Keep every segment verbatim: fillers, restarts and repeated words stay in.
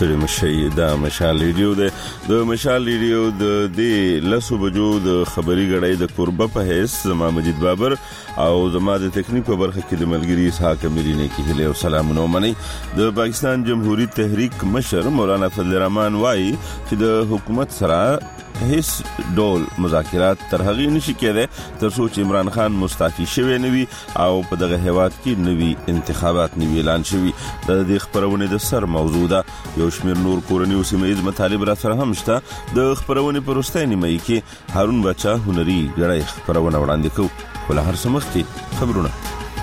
ستړي مشي دا مشال ریډیو ده د مشال ریډیو د دې لسو بجو د خبري غړې د قربه په هیڅ زما مجید بابر او زما د تکنیک په برخه کې د ملګری اسحاق اميرینه کې هله او سلامونه مني. د پاکستان جمهوریت تحریک مشر مولانا فضل الرحمن وايي چې د حکومت سره هیڅ ډول مذاکرات تر هغه نشي کېده تر څو چې عمران خان مستعفي شوی نوي او په دغه هیواد کې نوي انتخابات نوي اعلان شوی. د دې خبرونه د سر موضوع ده. یو شمیر نور کورنی او سیمه‌یز مطالب را سره هم شته. د خبرونه پر وروستۍ نیمه کې هارون بچا هنري غړې خبرونه وړاندې کوي. ول هر سمخ کې خبرونه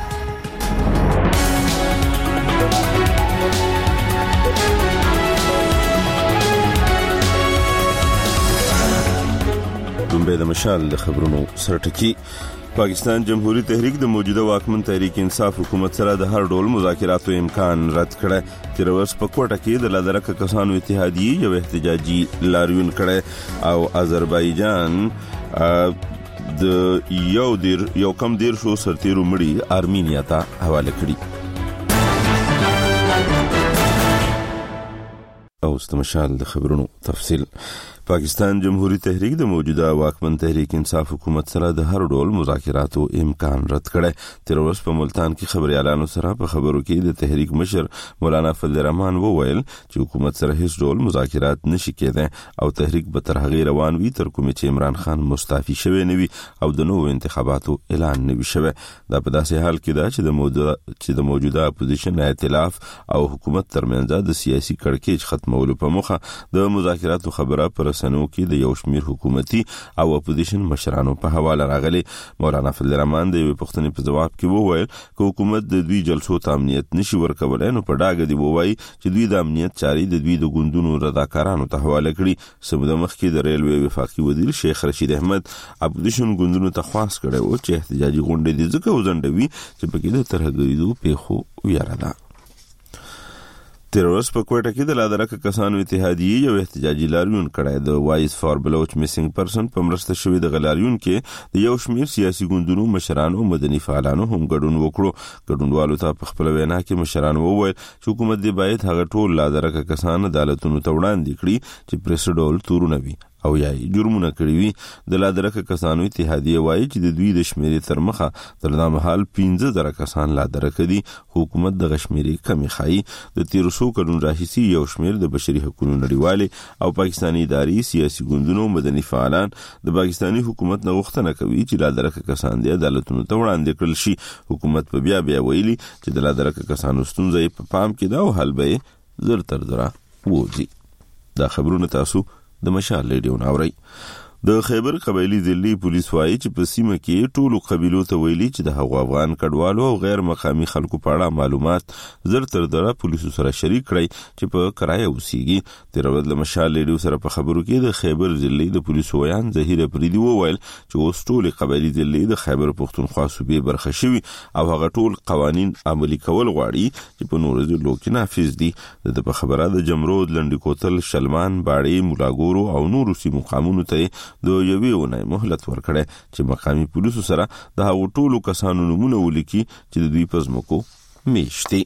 د مشال د خبرونو سرټکی. پاکستان جمهوریت تحریک د موجوده واکمن تحریک انصاف حکومت سره د هر ډول مذاکراتو امکان رد کړي. تر اوسه په کوټه کې د لادرکه کسانو اتحادیه یو احتجاجي لاریون کړي او آذربایجان د یو دیر یو کم دیر شو سرتیرو مړي ارمینیا ته حواله کړي. او استمشال د خبرونو تفصیل. پاکستان جمهوریت تحریک د موجوده واکمن تحریک انصاف حکومت سره د هر ډول مذاکراتو امکان رد کړي. تر اوسه په ملتان کې خبريالانو سره په خبرو کې د تحریک مشر مولانا فضل الرحمن وویل چې حکومت سره هیڅ ډول مذاکرات نشي کېدای او تحریک به تر هغه روان وي تر کومه چې عمران خان مستعفي شوی نوي او د نوو انتخاباتو اعلان نوي شوی. دا په داسې حال کې ده چې د موجوده چې د موجوده اپوزیشن ائتلاف او حکومت ترمنځ د سیاسي کړکېچ ختمولو په موخه د مذاکراتو خبره پر سنو کې د یو شمیر حکومتي او اپوزیشن مشرانو په حواله راغلي. مولانا فضل الرحمن د پښتني په جواب کې وویل چې حکومت د دوی جلسو ته امنیت نشي ورکولای نو په ډاګه دی وایي چې دوی د امنیت چاري د دوی د ګوندونو رضاکارانو ته حواله کړي. سمده مخ کې د ریلوي وفاقي وزیر شیخ رشید احمد اپوزیشن ګوندونو ته خواست کړي او چې احتجاجي غونډې دي ځکه وزندوي چې په کې د ترهګریدو پیښو ویاره ده. تر اوسه په کوټه کې د لادرکه کسانو اتحادیه یو احتجاجي لاریون کړی. د وایس فار بلوچ میسنګ پرسن په مرسته شوی د غلاریون کې د یو شمیر سیاسي ګوندونو مشرانو مدني فعالانو هم ګډون وکړو. ګډونوالو ته په خپل وینا کې مشرانو وویل چې حکومت دی باید هغه ټول لادرکه کسان عدالتونو ته وړاندې کړي چې پریس ډول تورونه وي او یا جرمونه کړی وي. د لادرکه کسانو اتحادیه وایي چې د دوی د شمیرې تر مخه تر دا مهال پنځه زره کسان لادرکه دي. حکومت د غشمیرې کمی خایي. د تیر څو کلونو راهیسې یو شمیر د بشري حقوقو نړیوالې او پاکستاني اداري سیاسي ګوندونو مدني فعالان د پاکستاني حکومت نه غوښتنه کوي چې لادرکه کسان د عدالتونو ته وړاندې کړل شي. حکومت په بیا بیا ویلي چې د لادرکه کسانو ستونزې په پام کې ده او حل به زر تر زره وځي. دا خبرونه تاسو د مشال ریډیو ناوري. د خیبر قبایلی ضلعي پولیس وايي چې په سیمه کې ټولو قبیلو ته ویلي چې د هغو افغان کډوالو او غیر مقامي خلکو په اړه معلومات زر تر زره پولیسو سره شریک کړي چې په کرایه اوسېږي. تر ورځ له مشال ریډیو سره په خبرو کې د خیبر ضلعي د پولیسو ویان ظهیر پریدي وویل چې اوس ټول قبایلی ضلعي د خیبر پښتونخوا صوبې برخه شوي او هغه ټول قوانين عملي کول غواړي چې په نورو ضلعو کې نافذ دي. د په خبره د جمرود لنډی کوتل شلمان باړې مولاګورو او نورو سیمو قانونو ته د یوې ونې مهلت ورکړي چې مقامي پولیسو سره د هغو ټولو کسانو نومونه ولیکي چې د دوی په ځمکو میشتي.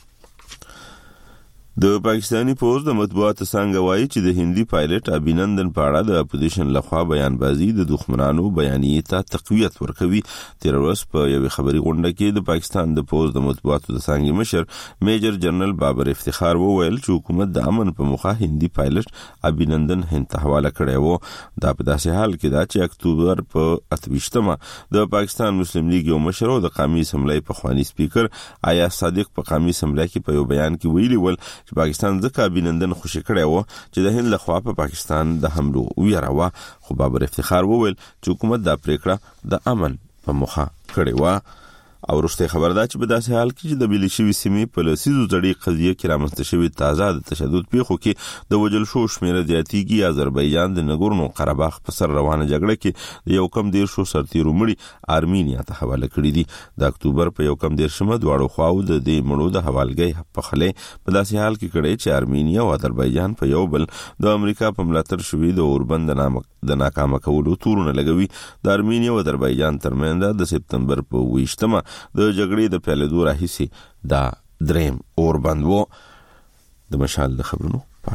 د پاکستانی پوز د مطبوعاتو څنګه وایي چې د هندي پایلټ ابینندن په اړه د اپوزیشن لخوا بیانبازي د دښمنانو بیانیې ته تقویت ورکوي. تیر ورځ په یوې خبري غونډه کې د پاکستان د پوز د مطبوعاتو د څنګه مشر میجر جنرال بابر افتخار وویل چې حکومت د امن په مخه هندي پایلټ ابینندن هند ته حواله کړی وو. دا په داسې حال کې دا چې اکتوبر په اتویشتمه د پاکستان مسلم لیگ یو مشر او د قومي اسمبلی په خواني سپیکر آیا صادق په قومي اسمبلی کې په یو بیان کې ویلي ول چې پاکستان ځکه ابینندن خوشی کړی و چې د هند لخوا په پاکستان د حملو ویره و. خو بابر افتخار وویل چې حکومت دا پریکړه د امن په مخه کړې و. او وروسته خبردار چې په داسې حال کې چې د بلشوي سیمې په لسیزو ځړې قضیه کې رامنځته شوې تازه د تشدد پیښو کې د وجل شو شمیره زیاتېږي. آذربایجان د نګورنو قرهباغ په سر روانه جګړه کې د یو کم دیر شو سرتیرو مړي ارمینیا ته حواله کړي دي. د اکتوبر په یو کم دیر شمه دواړو خواو د دې مړو د حوالګۍ په خله په داسې حال کې کړي چې ارمینیا او آذربایجان په یو بل د امریکا په ملاتړ شوې د اوربند نامه د ناکامه کولو تورونه لګوي. د ارمینیا او آذربایجان ترمنځ د سپتمبر په ویشتمه د جګړې د پیلېدو راهیسې دا دریم اوربند وو. د مشال د خبرونو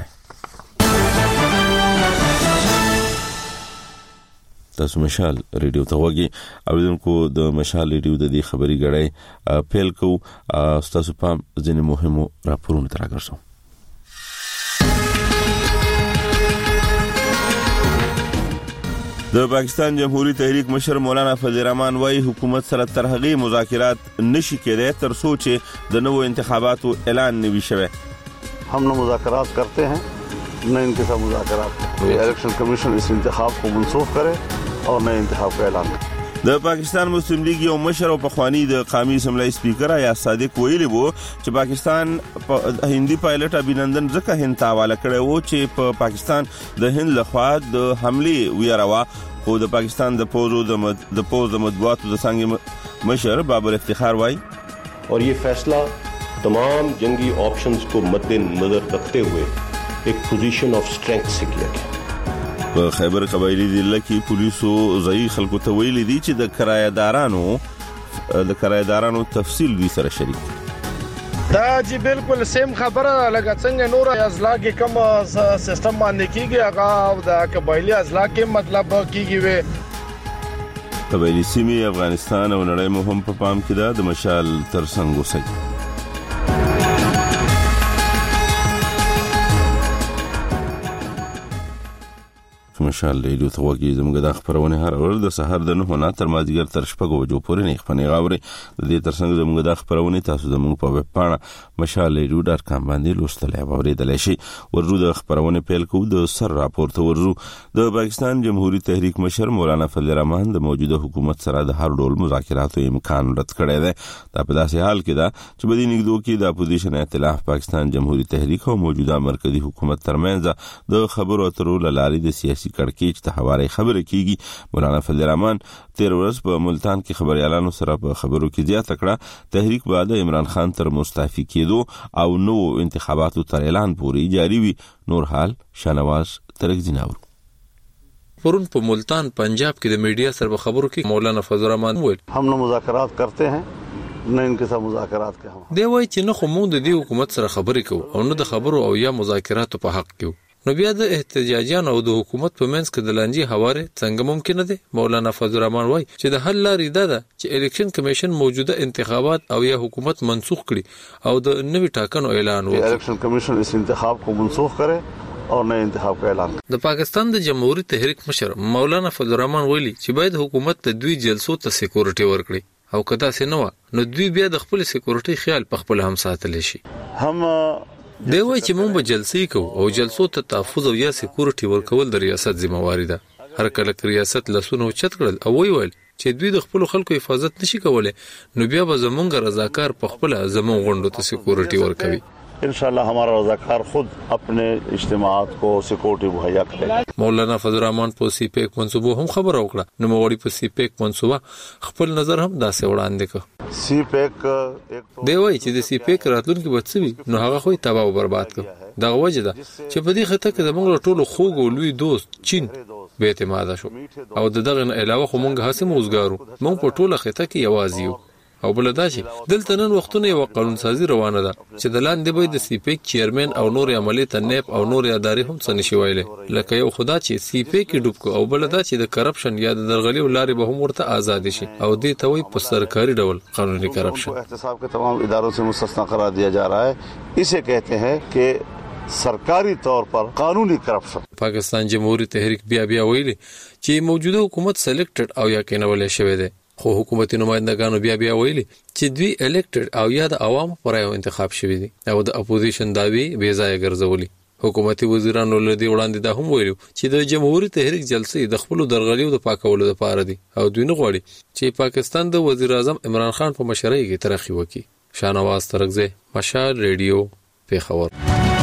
تاسو مشال ریډیو ته وګورئ او دونکو د مشال ریډیو د دې خبري غړای پیل کو تاسو په ځینې مهمو راپورونو تر راګرځو. د پاکستان جمهوریت تحریک مشر مولانا فضل الرحمن وايي حکومت سره تر هغه مذاکرات نشي کېدای تر څو چې د نوو انتخاباتو اعلان نوي شوی. हम न मुज़ाकरात करते हैं न इनके साथ मुज़ाकरात करते हैं. इलेक्शन कमीशन इस इंतखाब को मनसूख करे और नए इंतखाब का ऐलान करे. د پاکستان مسلم لیگ یو مشر او پخوانی د قومي اسمبلی سپیکر آیا صادق ویلي وو چې پاکستان هندي پایلټ ابینندن ځکه هند ته حواله کړی وو چې په پاکستان د هند لخوا د حملې ویروا خو د پاکستان د پوزو د پوز د مطبوعاتو د څنګه مشر بابر افتخار وای اور یہ فیصلہ تمام جنگی آپشنز کو مد نظر رکھتے ہوئے ایک پوزیشن آف اسٹرینتھ سے کیا گیا. په خیبر قبایلی ضلع کې پولیسو ځای خلکو ته ویلي دي چې د کرایدارانو د کرایدارانو تفصیل وی سره شریک دا چې بالکل سیم خبره لګا څنګه نور ازلا کې کوم سیستم باندې کیږي هغه د قبایلی ازلا کې مطلب کیږي وي. قبایلی سیمې افغانستان او نړۍ مو هم په پام کې ده د مشال ترڅنګ اوسي. مشال ریډیو ته وګورئ زموږ د خبرونه هر ورځ د سحر د نه نه تر مازیګر تر شپږو بجو پورې نه خپنې غاوري د دې ترڅنګ زموږ د خبرونه تاسو زموږ په ویب پاڼه مشال ریډیو ډاٹ کام باندې لوستلای او اوریدلای شئ. ورجو د خبرونه پیل کوو د سر راپور ته ورجو. د پاکستان جمهوریت تحریک مشر مولانا فضل الرحمن د موجوده حکومت سره د هر ډول مذاکراتو امکان رد کړی دی. دا په داسې حال کې ده چې بدی نګدو کې د اپوزیشن ائتلاف پاکستان جمهوریت تحریک او موجوده مرکزی حکومت ترمنځ د خبرو اترو لارې د سیاسي کړکېچ ته حواله خبره کیږي. مولانا فضل الرحمن تیر ورځ په ملتان کې خبريالانو سره په خبرو کې زیاته کړه تحریک بعد عمران خان تر مستعفي کېدو او نو انتخاباتو تر اعلان پورې جاری وي. نور حال شانواز ترکزیناور پرون په ملتان پنجاب کې د میډیا سره خبرو کې مولانا فضل الرحمن وویل हम न मुज़ाकरात करते हैं न इनके साथ मुज़ाकरात के हम دی وایي چې نه خو موږ د دې حکومت سره خبرې کوو او نه د خبرو او یا مذاکراتو په حق کې. نو بیا د احتجاجیان او د حکومت په منځ کې د لانجې هواره څنګه ممکن ده؟ مولانا فضل الرحمن وایي چې د حل لارې ده ده چې الیکشن کمیشن موجوده انتخابات او یا حکومت منسوخ کړي او د نوي ټاکنو اعلان وکړي. الیکشن کمیشن اس انتخاب کو منسوخ کرے اور نئے انتخاب کا اعلان. د پاکستان د جمهوریت تحریک مشر مولانا فضل الرحمن ویلي چې باید حکومت ته دوی جلسو ته سکیورټي ورکړي او کدا سينو نو دوی بیا د خپل سکیورټي خیال په خپل هم ساتل شي. هم دی وایي چې موږ به جلسې کوو او جلسو ته تحفظ او یا سکیورټي ورکول د ریاست ذمہواری ده. هر کله چې ریاست لاسونه چت کړل او ویل چې دوی د خپل خلکو حفاظت نشي کولای نو بیا به زمونږ رضاکار په خپل زمون غونډو ته سکیورټي ورکوي. इंशाल्लाह हमारा रज़ाकार खुद अपने इज्तिमाआत को सिक्योरिटी मुहैया करेगा. مولانا فضل الرحمن په سی پیک منصوبه هم خبر وکړه. نو مغوړي په سی پیک منصوبه خپل نظر هم داسې وړاندې کړ. سی پیک ایک دی وایي چې د سی پیک راتلونکي بچوي نو هغه خو تباہ او برباد کړ. دا وجه ده چې په دې خطه کې زموږ ټولو خوږ او لوی دوست چین به اعتماد شو او دغه علاوه خو مونږ هڅه موزګارو مونږ په ټوله خطه کې یوازې یو او بل دا چې دلته نن وختونه یو قانون سازي روانه ده چې د لاندې به د سی پیک چیرمن او نور عملی تنیب او نور ادارې هم څه نشي ویلې لکه یو خدا چې سی پیک ډوب کو او بل دا چې د کرپشن یا د درغلي لارې به هم ورته آزاد شي او دې ته وي په سرکاري ډول قانوني کرپشن. احتساب के तमाम इदारों से मुस्तस्ना करार दिया जा रहा है. इसे कहते हैं कि सरकारी तौर पर कानूनी करप्शन. پاکستان جمهوریت تحریک بیا بیا ویلي چې موجوده حکومت سلیکټډ او یا کینولې شوی دی خو حکومتي نمائندګانو بیا بیا ویلي چې دوی الیکټډ او یا د عوامو پر یو انتخاب شوی دي او د اپوزیشن داوی بې ځای ګرځولي. حکومتي وزیرانو لدی وړاندې دا هم ویلو چې د جمهوریت تحریک جلسې د خپل درغلیو د پاکولو لپاره دي او دوی نه غواړي چې پاکستان د وزیر اعظم عمران خان په مشرۍ کې ترقی وکړي. شانواز ترکزی مشال ریډیو پیښور.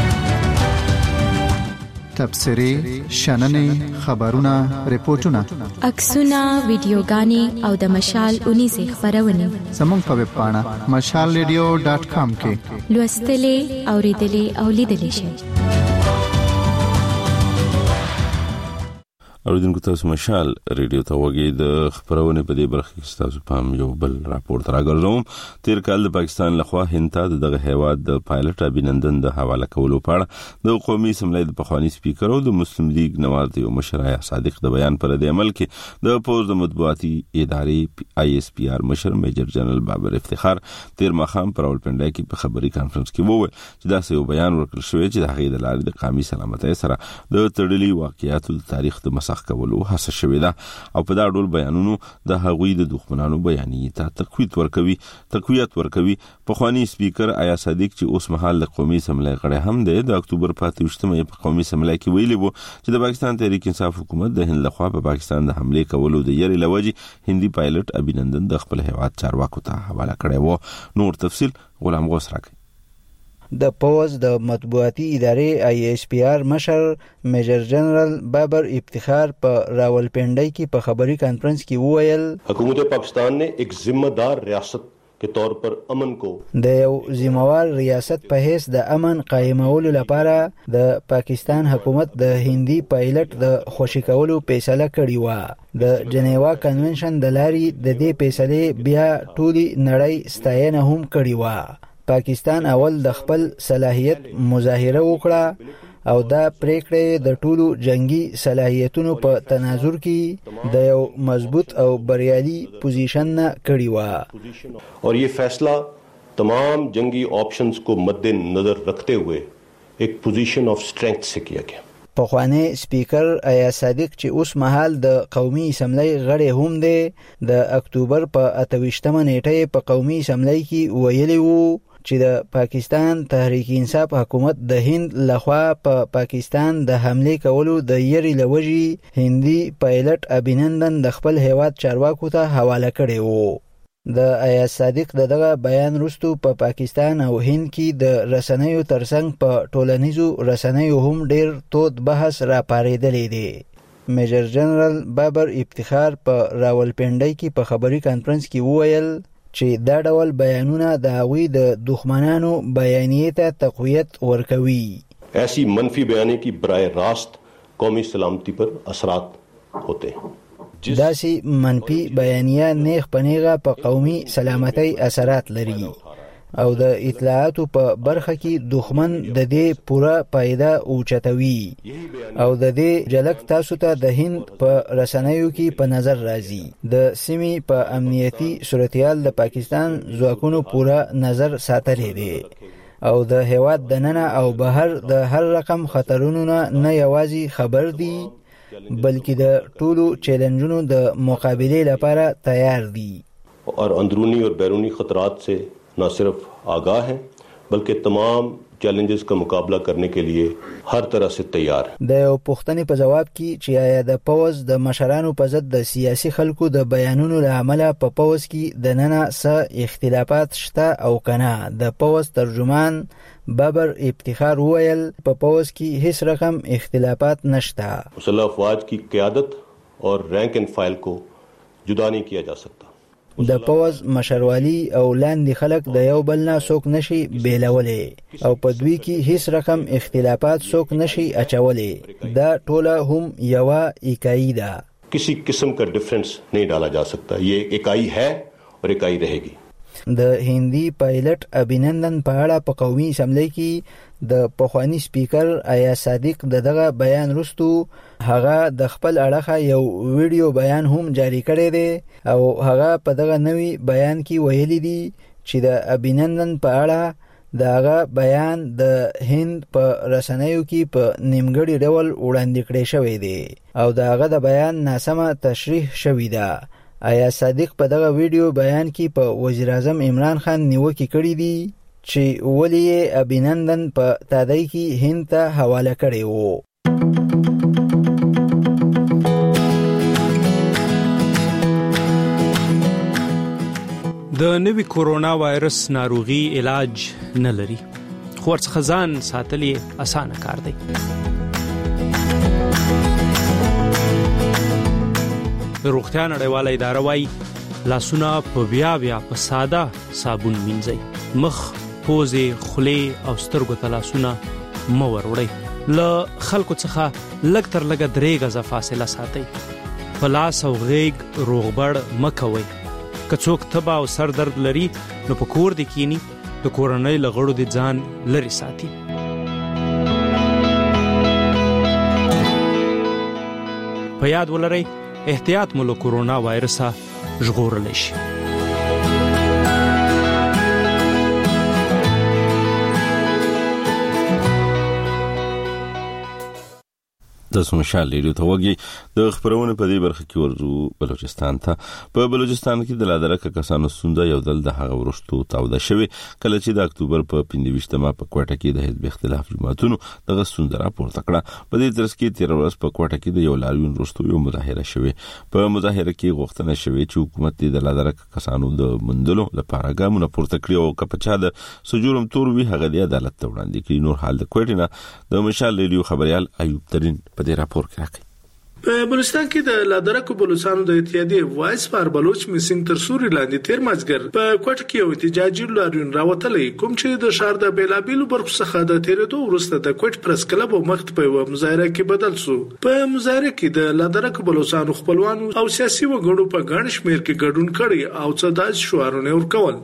تبصری شننې خبرونه ریپورتونه عکسونه ویډیوګانې او د مشال اونې سه خبرونه زموږ په ویب پاڼه مشال ریډیو ډاٹ کام کې لوستلې اوریدلې او لیدلې شئ. اوریدونکو تاسو مشال ریډیو ته وګورئ د خبرونه په دې برخه کې تاسو پام یو بل راپور راګرځوم. تیر کال د پاکستان لخوا هند ته دغه هیواد د پایلټ ابینندن د حواله کولو په اړه د قومي اسمبلی د پخوانی سپیکر او د مسلم لیگ نواز دیو مشر آیا صادق د بیان پر د عمل کې د پوز د مطبوعاتي ادارې آی اس پی آر مشر میجر جنرال بابر افتخار تیر مخام پر اولپنډای کې په خبري کانفرنس کې وویل چې دا یو بیان ورکړل شوی چې د هغې د لارې د قومي سلامتۍ سره د تړلي واقعیاتو د تاریخ د مسخ کولو هڅه شوې ده او په دا ډول بیانونو د هغوی د دښمنانو بیانیې ته تقویت ورکوي تقویت ورکوي. پخوانی سپیکر آیا صادق چې اوس مهال د قومي اسمبلی غړی هم دی د اکتوبر په اتهمه په قومي اسمبلی کې ویلي وو چې د پاکستان تحریک انصاف حکومت د هند لخوا په پاکستان د حمله کولو د یری لوجي هندي پایلټ ابینندن د خپل هیواد چارواکو ته حواله کړی وو. نور تفصیل غلام غوث راکړي. د پوز د مطبوعاتي ادارې آی اس پی آر مشر میجر جنرال بابر افتخار په راولپنډای کې په خبري کانفرنس کې وویل حکومت پاکستان نے ایک ذمہ دار ریاست کے طور پر امن کو د یو ذمہوار ریاست په حیث د امن قائمولو لپاره د پاکستان حکومت د هندي پایلټ د خوشی کولو فیصله کړې و. د جنیوا کنونشن د لارې د دې فیصلې بیا ټولي نړۍ ستاینه هم کړې و. پاکستان اول د خپل صلاحیت مظاهره وکړه او دا پریکړه د ټولو جنگي صلاحیتونو په تناظر کې د یو مضبوط او بریالي پوزیشن نه کړی و. اور یہ فیصلہ تمام جنگی آپشنز کو مد نظر رکھتے ہوئے ایک پوزیشن آف اسٹرینتھ سے کیا گیا. پخوانی سپیکر آیا صادق چې اوس مهال د قومي اسمبلی غړی هم دی د اکتوبر په اتهمه نیټه په قومي اسمبلی کې ویلي وو چې د پاکستان تحریک انصاف حکومت د هند لخوا په پا پاکستان د حمله کولو د یری لوجي هندي پایلټ ابینندن د خپل هیواد چارواکو ته حواله کړی وو. د آیا صادق دغه بیان وروسته په پا پاکستان او هند کې د رسنیو ترڅنګ په ټولنیزو رسنیو هم ډیر تود بحث را پارېدلی دی. میجر جنرال بابر افتخار په راولپنډای کې په خبري کانفرنس کې وویل چې دا ډول بیانونه د هغوی د دښمنانو بیانیې ته تقویت ورکوي. ایسی منفی بیانیه کی برائے راست قومی سلامتی پر اثرات ہوتے ہیں. داسې منفي بیانیه نیغ په نیغه په قومي سلامتۍ اثرات لري او د اطلاعاتو په برخه کې دښمن د دې پوره فایده اوچتوي او د دې جلک تاسو ته د هند په رسنیو کې په نظر راځي. د سیمې په امنیتي صورتحال د پاکستان ځواکونو پوره نظر ساتلی دی او د هیواد دننه او بهر د هر رقم خطرونو نه یوازې خبر دي بلکې د ټولو چیلنجونو د مقابله لپاره تیار دي اور اندرونی اور بیرونی خطرات سے نہ صرف آگاہ ہیں بلکہ تمام چیلنجز کا مقابلہ کرنے کے لیے هر طرح سے تیار. د یو پوښتنې په جواب کې چې آیا د پوز د مشرانو په ضد د سیاسي خلکو د بیانونو له امله په پوز کې د ننه څه اختلافات شته او کنه، د پوز ترجمان بابر افتخار وویل په پوز کې هیڅ رقم اختلافات نشته. مسلح افواج کی قیادت اور رینک اینڈ فائل کو جدا نہیں کیا جا سکتا. د پوز مشروالي او لاندې خلک د یو بل نه څوک نشي بیلولې او په دوی کې هیڅ رقم اختلافات څوک نشي اچولې. دا ټوله هم یوه اکائی ده. کسی قسم کا ڈفرنس نہیں ڈالا جا سکتا. یہ اکائی ہے اور اکائی رہے گی. د هندي پایلټ ابینندن په اړه په قومي اسمبلی کې د پخوانی سپیکر آیا صادق دغه بیان وروسته هغه د خپل اړخه یو ویډیو بیان هم جاری کړی دی او هغه په دغه نوی بیان کې ویلي دي چې د ابینندن په اړه دغه بیان د هند په رسنیو کې په نیمګړي ډول وړاندې کړی شوی دی او دغه د بیان ناسمه تشریح شوی ده. آیا صادق په دغه ویډیو بیان کې په وزیر اعظم عمران خان نیوکې کړې دي چې ولې یې ابینندن په تادی کې هند ته حواله کړی وو. د نوي کورونا وایرس ناروغي علاج نه لري خو ورڅخه ځان ساتل یې اسانه کار دی. د روغتیا نړیواله اداره وايي لاسونه په بیا بیا په ساده صابون مینځئ. مخ، پوزې، خولې او سترګو ته لاسونه مه ور وړئ. له خلکو څخه لږ تر لږه درې غزه فاصله ساتئ. په لاس او غیږ روغبړ مه کوئ. که څوک تبه او سر درد لري نو په کور دې کینی، د کورنۍ له غړو دې ځان لرې ساتي. په یاد ولرئ احتیاط مو له کورونا وایرسه ژغورلی شي. تاسو مشال ریډیو ته وګورئ. د خبرونه په دې برخه کې ورزو بلوچستان ته. په بلوچستان کې د لادرکه کسانو ستونزه یو دل د هغه ورستو تاوده شوی کله چې د اکتوبر په پنځه ویشتمه په کوټه کې د حزب اختلاف جماعتونو دغه ستونزه راپورته کړه. په دې ترڅ کې تیر ورځ په کوټه کې د یو لاریون ورستو یو مظاهره شوی. په مظاهره کې غوښتنه شوی چې حکومت د لادرکه کسانو د مندلو لپاره ګامونه پورته کړي او کپچا د سجورم تور وی هغه د عدالت ته وړاندې کړي. نور حال د کوټه نه د مشال ریډیو خبريال ایوب ترين په دې راپور کې راکړي. په بلوچستان کې د لادرکه بلوچستانو د اتحادیې وایس فار بلوچ میسنګ تر سوري لاندې تیر مازګر په کوټه کې یو احتجاجي لاریون راوتلې کوم چې د شهر د بیلابیلو برخو څخه د تیرېدو وروسته د کوټ پرس کلب او مخت په یو مظاهره کې بدل شو. په مظاهره کې د لادرکه بلوچستانو خپلوانو او سیاسي وګړو په ګڼ شمېر کې ګډون کړي او څه داس شعارونه ورکول.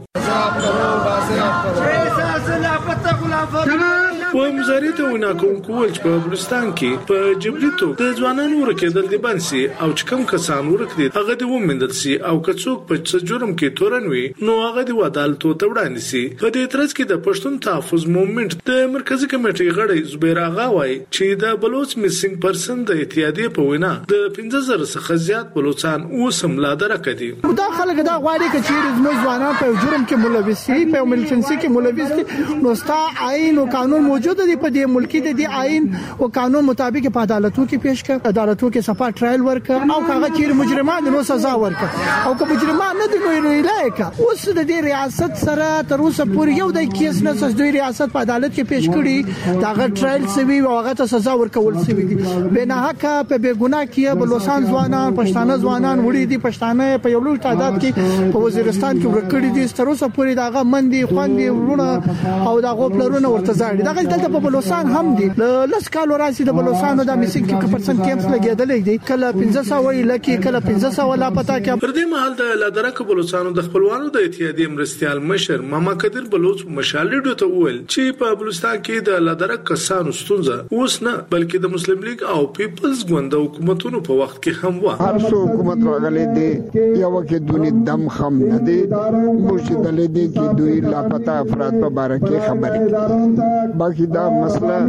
په مظاهره ته وینا کوونکو ول چې په بلوچستان کې په جبريتو د ځوانانو ورکېدل دي بنسي او چې کوم کسان ورکړي هغه د ومندل سي او کڅوک په څه جرم کې تورن وي نو هغه د عدالت ته وړاندې سي. په دې ترڅ کې د پښتون تحفظ موومېنټ د مرکزی کمیټې غړی زبیر اغا وایي چې د بلوچ میسنګ پرسن د اتحادیې په وینا د پنځه زره څخه زیات بلوچستان اوس هم لادرکه دي. دا خلک دا غواړي چې زموږ ځوانان په جرم کې ملوث شي، په ملټنسي کې ملوث دي، نو ستا عین او قانون موجود دی په دې ملک کې د عین او قانون مطابق په عدالتو کې پیش کړ، عدالتو کې صفه ټرایل ورک او هغه چې مجرمان نو سزا ورک او که مجرمان نه دي نو لایق اوس د دې ریاست سره تر اوسه پورې یو د کیس نه سز دوی ریاست په عدالت کې پیش کړي دا هغه ټرایل سوي او هغه ته سزا ورکول سوي دي. بنا حق په بے ګناه کې بلوچستان ځوانان پښتانه ځوانان وړي دي، پښتانه په یو لوی تعداد کې په وزیرستان کې ورکړي دي. تر اوسه پورې دا هغه مندي خوندي ورونه او دا غوپلرونه ورته ځاړي. دا دلته په بلوچستان هم دي لس کال وراسي د بلوچستان د میسنګ کې پرسنټ کیمپس لګیدلې دي، کله پنځه سوه لکه کله پنځه سوه لا پتا کې. پر دې مهال د لادرکه بلوچستانو د خپلوانو د اتحادیې مرستيال مشر ماما قدر بلوچ مشال ریډیو ته وویل چې په بلوچستان کې د لادرکه کسانو ستونزه اوس نه بلکې د مسلم لیگ او پیپلز ګوند حکومتونو په وخت کې هم و. هر څو حکومت راغلي دي یو کې دونی دم خم نه دي مشدلې دي کې دوی لاپتا افراد په باره کې خبرې باقي دا مسله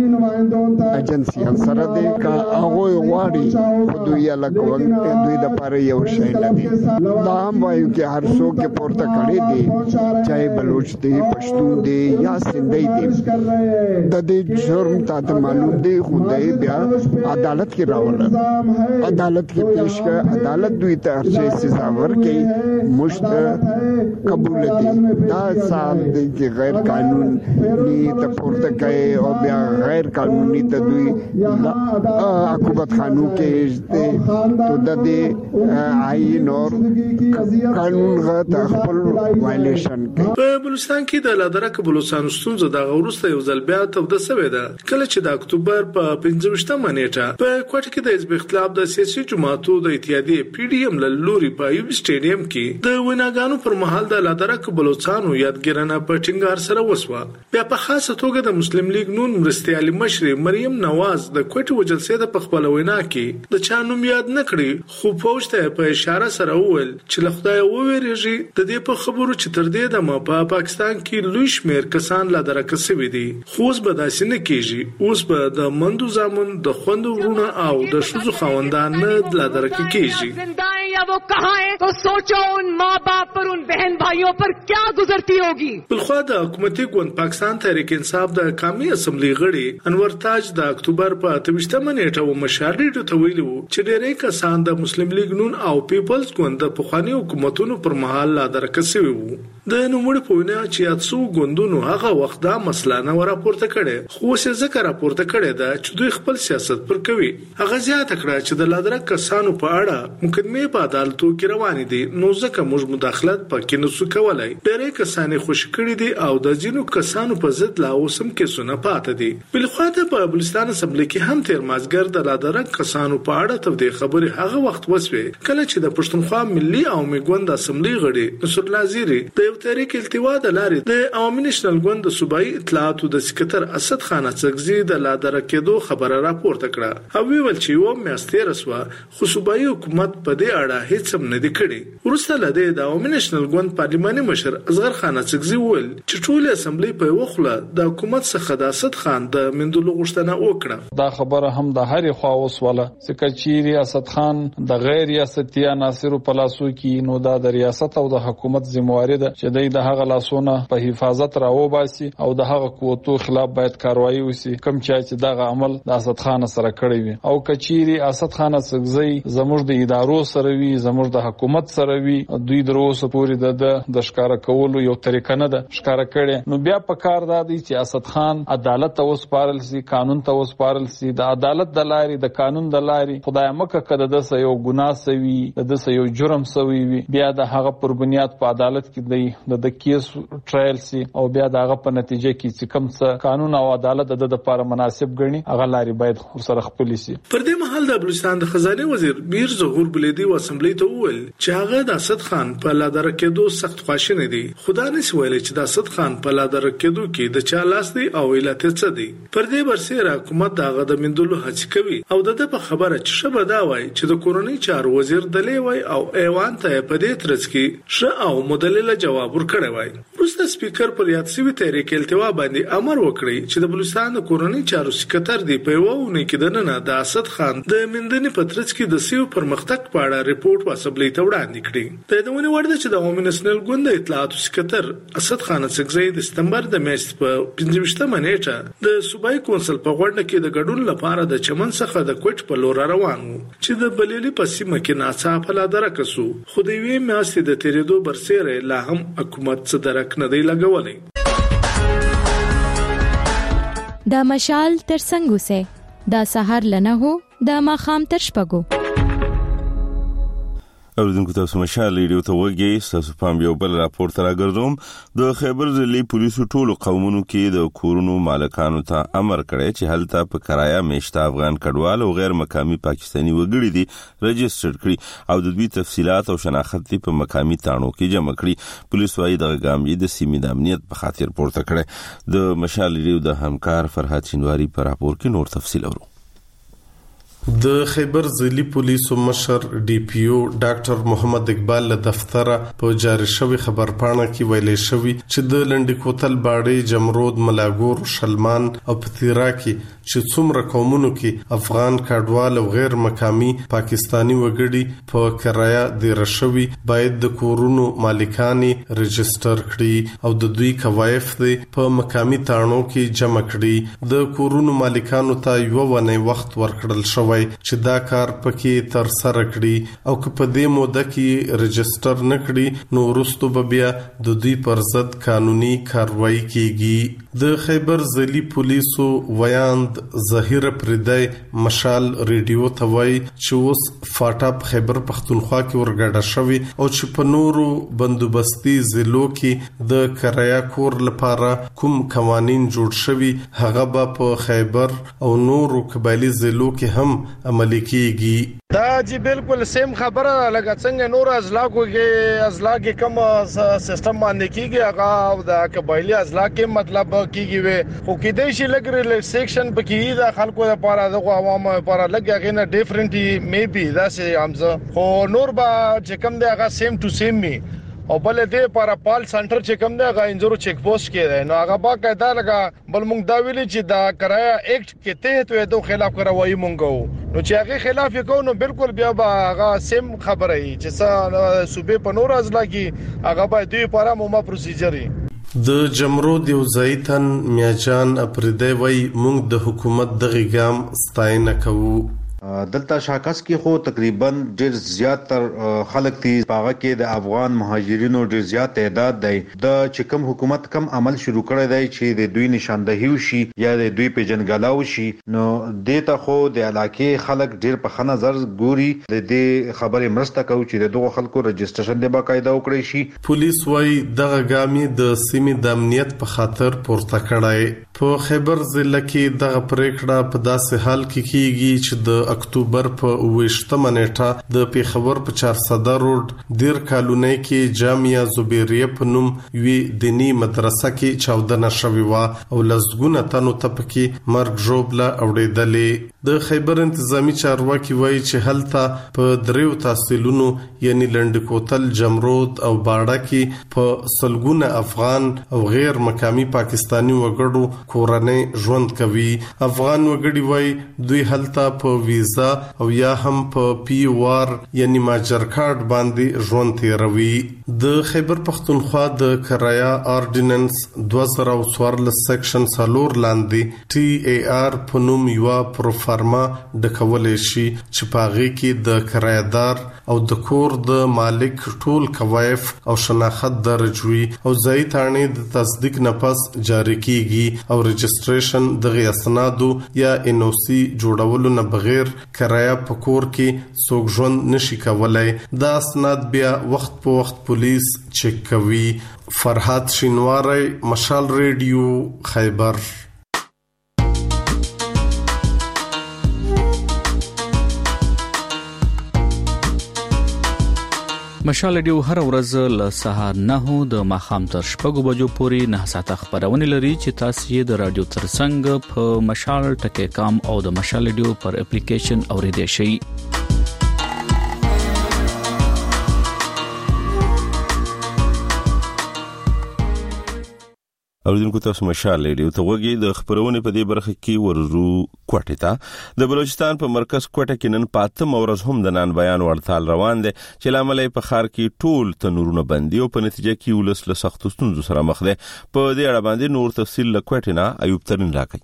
ایجنسی سره دي کا هغه واړي دوی الګون دوی د پاره یو شی نه دي. دا هم وایو چې هر څوک کې پورته کړي دي چاهي بلوچ دي پښتون دي یا سندي دي د دې جرم ته معلوم دي خدای بیا عدالت کې راول عدالت کې پیش کړ عدالت دوی ته هر شی سزا ورکړي مشت قبول دي. دا صاحب دي چې غیر قانوني ته پورته کوي او بیا غیر قانوني ته دوی حکومت خانو کې ته د دې عین اور قانون غته خپل وایلیشن کوي. په بلوچستان کې د لادرکه بلوچستان ستونزه د غورسته یو ځل بیا ته د سوي ده کله چې د اکتوبر په پنځه ویشتمه نیټه په کوټه کې د حزب اختلاف د سیاسي جماعتو د اتحادیې پی ډی ایم لوري په یو سټیډیم کې د ویناګانو پر مهال د لادرکه بلوچستانو یادګیرنه په ټینګار سره وسوه. بیا په خاصه توګه د مسلم لیگ نون مرستيالي مشر مریم نواز د کوټه وجلسې د پخپل وینا کې د چا نوم یاد نه کړی خو پوښتنه په اشاره سره وویل چې له خدای وویریږي د دې په خبرو چې تر دې د ما په پاکستان کې لوی شمیر کسان لا درکه سوي دي خو اوس به داسې نه کیږي. اوس به د مندو زامن د خوندو ورونه او د شوزو خاوندان نه لا درکه کیږي. یا وہ کہاں ہے تو سوچو ان ماں باپ پر ان بہن بھائیوں پر کیا گزرتی ہوگی. بلخوا د حکومتي ګوند پاکستان تحریک انصاف د قومي اسمبلی غړي انور تاج د اکتوبر په اته ویشتمه نیټه و مشال ریډیو ته ویلي وو چې ډېری کسان د مسلم لیگ نون او پیپلز ګوند د پخواني حکومتونو پر مهال لا درکه سوي وو. د نوموړي په وینا چې اتسو ګوندونو هغه وخت دا مسله نه راپورته کړي خو اوس یې ذکر راپورته کړي دا چې دوی خپل سیاست پر کوي. هغه زیاته کړه چې د لادرک کسانو په اړه مقدمې په عدالتو کې روانې دي نو ځکه موږ مداخلت پکې نشو کولای. ډېرې کسان خوش کړي دي او د ځینو کسانو په ضد لا اوسم کیسونه پاتې دي. بل خو په بلوچستان اسمبلی کې هم تیر مازګر د لادرک کسانو په اړه تفدی خبرې هغه وخت وسوي کله چې د پښتونخوا ملي عوامي ګوند اسمبلی غړي نصر الله زیری د یو تحریک التوا د لارې د عوامي نېشنل ګوند د صوبایي اطلاعاتو د سکرټر اسد خان څګزي د لادرک کېدو خبره راپورته کړه او ویل چې یو میاشتې رسوا خو صوبایي حکومت په دې اړه هیڅ هم نه دی کړی. وروسته لدې د عوامي نېشنل ګوند پارلماني مشر اصغر خان څګزي ویل چې ټول اسمبلی په وخله د حکومت څخه د اسد خان د مندلو غوښتنه وکړه. دا خبره هم د هرې خوا وسوله چې چیرې اسد خان د غیر ریاستي عناصرو په لاسو کې نو دا د ریاست او د حکومت ذمہواری ده چې د هغه لاسونه په حفاظت راوباسي او د هغه قوتو خلاف باید کاروایی وشي کوم چې دغه عمل د اسد خان سره کړی وي او کچيري اسد خان څګزي زموږ د ادارو سره وي زموږ د حکومت سره وي دوی دروسه پوری د د ښکارا کولو یو طریقه نه ده ښکارا کړي نو بیا په کار دا دی چې اسد خان عدالت ته وسپارل سي قانون ته وسپارل سي د عدالت د لارې د قانون د لارې خدای مکه کده د یو ګناه سوي د یو جرم سوي وي بیا د هغه پر بنیاد په عدالت کې د د کیس ټرایل سي او بیا د هغه په نتیجه کې چې کوم څه قانون او عدالت د لپاره مناسب ګڼي هغه لارې باید سره خپل سي. پر دې مهال د بلوچستان د خزانه وزیر میر ظهور بلیدي و اسمبلی ته وویل چې هغه د اسد خان په لادر کېدو سخت خواشینی دي. خدا نس ویل چې د اسد خان په لادر کېدو کې د چا لاس دی او علت څه دی. پر دې برسره حکومت دغه د مندلو هڅه کوي او د په خبره چې شبه دا وای چې د کورونی چارو وزیر دلې وای او ایوان ته په دې ترڅ کې ش او مدلل جواب ورکړی وای. وروسته سپیکر پر یاد سوي تحریک التوا باندې امر وکړي چې د بلوچستان د کورونی چارو سکرټر دی په وونه کې د نن د اسد خان د مندنې په ترڅ کې د سیو پرمختګ په اړه ریپورت واسبلې ته وړاندې کړي. د دونه ورده چې د عوامي نېشنل ګوند اطلاعاتو سکرټر اسد خان څګزي د سپتمبر د میاشتې په پنځمه نیټه د صوبایي کونسل په غونډه کې د ګډون لپاره د چمن څخه د کوټ په لور روان وو چې د بلیلي په سیمه کې ناڅاپه لا درکسو خو د وی میاشتې د تیریدو برسره لا هم حکومت څخه درک نه دی لګولې. د مشال تر څنګه سه د سحر لنه هو د ماخام تر شپګو اوریدونکو تاسو مشال ریډیو ته وګورئ. تاسو پام یو بل راپور تر راګرځوم. د خیبر ضلع پولیسو ټولو قومونو کې د کورونو مالکانو ته امر کړی چې هلته په کرایا میشته افغان کډوال او غیر مقامی پاکستانی وګړي دي رجستر کړي او د دوی تفصيلات او شناخت په مقامی تانو کې جمع کړي. پولیس وايي د ګامي د سیمې د امنیت په خاطر پورته کړي. د مشال ریډیو د همکار فرحات شینواری په راپور کې نور تفصیل اورو. د خیبر ضلعي پولیسو مشر ډي پی او ډاکټر محمد اقبال له دفتره په جاری شوی خبر پاڼه کې ویلي شوی چې د لنډی کوتل باړې جمرود ملاګور شلمان او پتیرا کې چې څومره قومونو کې افغان کډوال او غیر مقامی پاکستانی وګړي په کرایا دی رشوي باید د کورونو مالکانی رجستر کړي او د دوی کوایف دی په مقامی تانو کې جمع کړي. د کورونو مالکانو ته یو ونه وخت ورکړل شو چې دا کار پکې تر سره کړي او که په دې موده کې رجستر نکړي نو وروسته به بیا د دوی پر ضد قانوني کاروایی کیږي. د خیبر ضلعي پولیسو ویاند ظهیر پردای مشال ریډیو ته وایي چې اوس فاټا خیبر پختونخوا کې ورګډه شوی او چې په نورو بندوبستي ضلعو کې د کرایا کور لپاره کوم قوانين جوړ شوی هغه به په خیبر او نورو قبایلی ضلعو کې هم عملی کیږي. دا جی بالکل سیم خبره لکه څنګه نور ازلا کوږي ازلا کې کوم سیستم باندې کیږي هغه د قبایلی ازلا کې مطلب کیږي وي خو کې د شي لګ ریلیکسیشن پکې د خلکو لپاره د عوامو لپاره لګ غینه ډیفرنټ می بي دا سي امزه خو نور با چې کوم دی هغه سیم ټو سیم می او بل دې پر پال سنټر چې کوم دی هغه انجرو چیک پوسټ کې دی نو هغه باقاعده لګا بل موږ دا ویلي چې دا کرایا ایکټ کې ته ته دوه خلاف کاروایی مونږ نو چې هغه خلاف کو نو بالکل بیا به هغه سیم خبره ای چې څه صوبې په نور ازلا کې هغه به دوی لپاره موما پروسیجر د جمرود یو زیتن میاجان اپریدای وای مونږ د حکومت دغه ګام ستاینه کوو. دلته شاکس کې خو تقریبا ډیر زیات تر خلک دي پاغه کې د افغان مهاجرینو ډیر زیات تعداد دی د چکم حکومت کم عمل شروع کړی دی چې د دوی نشاندهي وشي یا د دوی پیژنګلاو شي نو دته خو د علاقې خلک ډیر په ښه نظر ګوري د دې خبرې مرسته کوي چې د دغه خلکو رجسټریشن د باقاعده وکړي شي. پولیس وايي دغه ګامي د سیمې د امنیت په خاطر پورته کړای. په خیبر ضلع کې دغه پریکړه په داسې حال کې کیږي چې د اکتوبر په اوویشتمه نیټه د پیښور په چارسده روډ دیر کالونی کې جامعه زبیریه په نوم وی دینی مدرسه کې چاودنه شوې و او لزګونه تنو تپکې مرګ ژوبله اوړېدلې. د خیبر انتظامی چارواکي وایي چې هلته په دریو تحصیلونو یعنی لنډکوتل، جمرود او باړه کې په سلګونه افغان او غیر مقامی پاکستانی وګړو کورنۍ ژوند کوي. افغان وګړي وایي دوی هلته په ویزا او یا هم په پی وار یعنی ماجر کارت باندې ژوند تیروي. د خیبر پختونخوا د کرایه آرډیننس دوه زره څوارلس سیکشن څلور لاندې ټي ای آر په نوم یو پروفارما ډکولې شي چې په هغې کې د کرایه‌دار او د کور د مالک ټول کوایف او شناخت درج وي او ځایي تاڼې د تصدیق نه پس جاری کیږي او رجسټریشن دغه اسنادو یا ان او سی جوړولو نه بغیر کرایه په کور کې څوک ژوند نشي کولای. دا اسناد بیا وخت په وخت پولیس چک کوي. فرحات شینواری، مشال ریډیو، خیبر. مشال ریډیو هر ورځ له سهار نه د ماښام تر شپږو بجو پورې نه ساعته خبرونه لري چې تاسو یې د رادیو ترڅنګ په مشال ټکی کام او د مشال ریډیو پر اپلیکیشن اوریدئ شئ. اوریدونکو تاسو مشال ریډیو ته وګورئ. د خبرونې په دې برخه کې ورزو کوټه ته د بلوچستان په مرکز کوټه کې نن پاتم ورځ هم د نن بیان ورتال روان دي چې لامل په خار کې ټول تنورونه بندي او په نتیجه کې ولس له سخت ستونزو سره مخ دي. په دې اړه باندې نور تفصیل له کوټه نه ایوب ترين راکړي.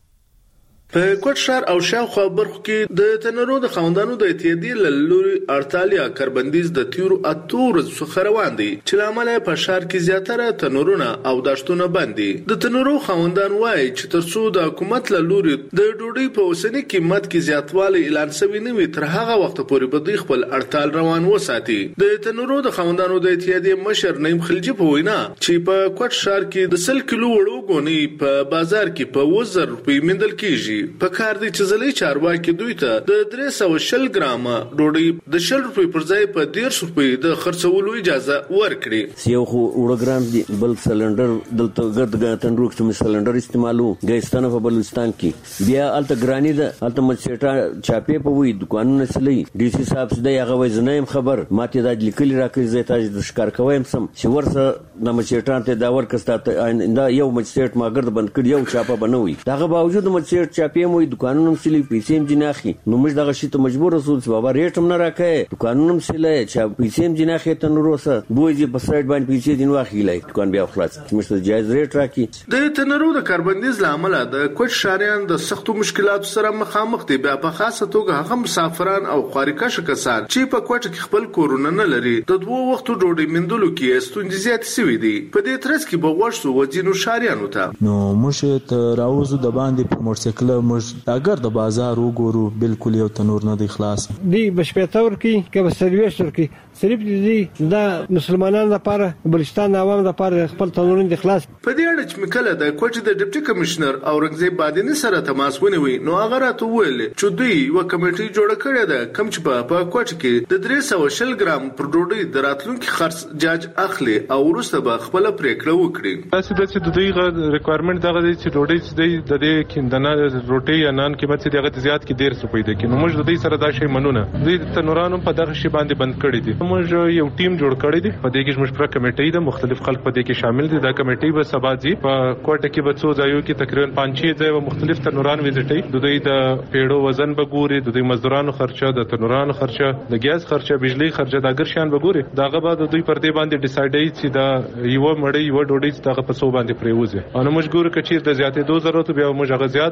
په کوټ شهر او شاوخوا برخو کې د تنورو د خوندانو د اتحادیې لوري اړتالیا کاربندیز د تیرو اتور څخه روان دي چې لامل په شهر کې زیاتره تنورونه او داشتونه باندې. د تنورو خوندان وایي چې ترڅو د حکومت لوري د ډوډۍ په اوسنۍ قیمت کې زیاتوالی اعلان شوی نه وي تر هغه وخت پورې به دوی خپل اړتال روان وساتي. د تنورو د خوندانو د اتحادیې مشر نیم خلجی په وینا چې په کوټ شهر کې د سل کیلو وړو غونې په بازار کې په وزر روپۍ مندل کیږي. په کار دي چې زلي چارواکي دوی ته د درې سوه شل ګرامه ډوډۍ د شل روپۍ پر ځای په ډېر روپۍ د خرڅولو اجازه ورکړي. یو خو وړ ګرام دی بل سلندر دلته ګرد تندرو کې سلندر استعمالو ګیستانه په بلوچستان کې بیا الته ګرانی ده الته مچېټا چاپې په وی دکانونه سلی ډي سي صاحب سده هغه وزنایم خبر ماته د لیکلي راکړي زه تاسو د ښکار کوم سم چې ورسره د مچېټا ته دا ورکسته دا یو مچېټ ما ګرد بند کړ یو چاپه بنوي دغه باوجود مچېټ چاپې مو دکانونو سلی پیسې هم جناخي نو موږ دغه شی ته مجبور اوسو چې بابا ریټ هم نه راکې دکانونو سلی چې پیسې هم جناخي ته نو روسه بوځي په سایت باندې پیسې دین واخیلای دکان بیا خلاص چې جایز ریټ راکې. د تنورو د کاربندیز لامل د کوټ شهريان د سختو مشکلاتو سره مخامخ دي بیا په خاصه توګه هغه مسافران او خارکش کسان چې په کوټ کې خپل کورونه نه لري د دوه وختو ډوډۍ مندلو کې ستونزې زیات سوي دي. په دې ترڅ کې به وښو وځینو شهريانو ته نو موږ ته راوځو د باندې په موټرسایکل موږ اگر د بازار وګورو بالکل یو تنور نه دی خلاص دی بشپېتور کې کې بسریوشتر کې صرف دې د مسلمانانو لپاره بلوچستان عوام لپاره خپل تنورونه د خلاص. په دې اړه چې مکله د کوټ د ډیپټي کمشنر اورنګزیب بادینی سره تماس ونیوي نو هغه راته وویل چې دوی یو کمیټي جوړه کړې ده کوم چې په کوټ کې د درې سوه شل ګرام پر ډوډۍ د راتلونکي خرڅ جاج اخلي او وروسته به خپل پریکړه وکړي. تاسو د چې د دوی ریکوایرمنت دغه چې ډوډۍ د دې کیندنه روټي یا نان قیمت چې دغه زیات کې ډیر څه پیدا کړي نو موږ د دې سره دا شی منونه دوی تنورانو په دغه شی باندې بند کړی دي. موږ یو ټیم جوړ کړی دی په دې کې موږ پر کمیټې د مختلف خلک په دې کې شامل دي. دا کمیټې به سبا ځي په کوټه کې به څو ځایو کې تقریبا پنځه شي ځای مختلف تنوران وزټي د دوی د پیړو وزن به ګوري د دوی مزدورانو خرچه د تنورانو خرچه د ګیس خرچه بجلی خرچه د اگر شان به ګوري داغه بعد دوی پر دې باندې ډیسایډ چې دا یو مړی یو ډوډۍ دغه په څو باندې پریوزي. ان موږ ګورو کچیر د زیاتې دوه ضرورت بیا موږ هغه زیات کو کچیر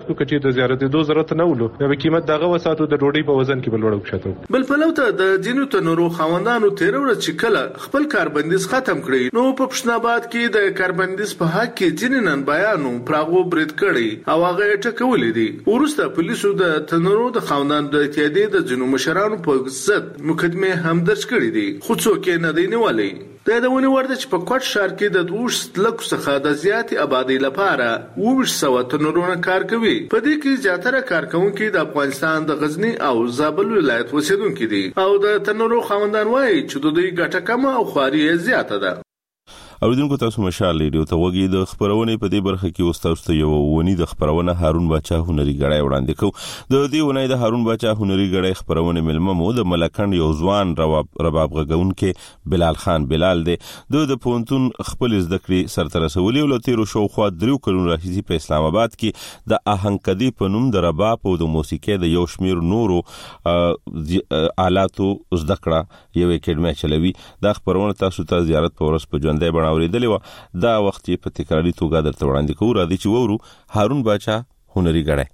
د زیارتېدو ضرورت نه ولو به قیمت دغه وساتو د ډوډۍ په وزن کې بل وړو کښته. بل پلوته د جنو تنورو خوندانو تیر ورځ چې کله خپل کاربندیز ختم کړی نو په پښتناباد کې د کاربندیز په حق کې جننن بیانو پراغو برید کړی او هغه ټکولې دي. ورسته پولیسو د تنورو د خوندان د اتحادیې د جنو مشرانو په ضد مقدمه هم درج کړې دي خو څوک نه دی نیولې. د دونه ورته چې په کوټ شهر کې د دوه لک څخه د زیاتې آبادی لپاره اوه سوه تنورونه کار کوي. په دې کې زیاتره کارکونکو د افغانستان د غزنی او زابل ولایت اوسیدونکو دي او د تنورو خوندان وایي چې د دوی ګټه کم او خواري زیاته ده. اوریدونکو تاسو مشال ریډیو ته وګورئ. د خبرونه په دې برخه کې اوس تاسو یو ونی د خبرونه هارون باچا هنري غړای وړاندې کو. د دې ونی د هارون باچا هنري غړای خبرونه ملمه مو د ملکند یو ځوان رباب غږون کې بلال خان بلال دی. د د پونتون خپل ذکرې سرته رسولي او لتیرو شو خو درو کلون راهیسي په اسلام آباد کې د آهنګدي په نوم د رباب او د موسیقي د یو شمیر نورو آلاتو ذکر یو اکیډمي چلوي. د خبرونه تاسو ته زیارت په ورځ په ژوندۍ بڼه اوریدلې و. دا وخت په تکراری توګه درته وړاندې کوو. را دي چې وورو هارون باچا هنري غړای.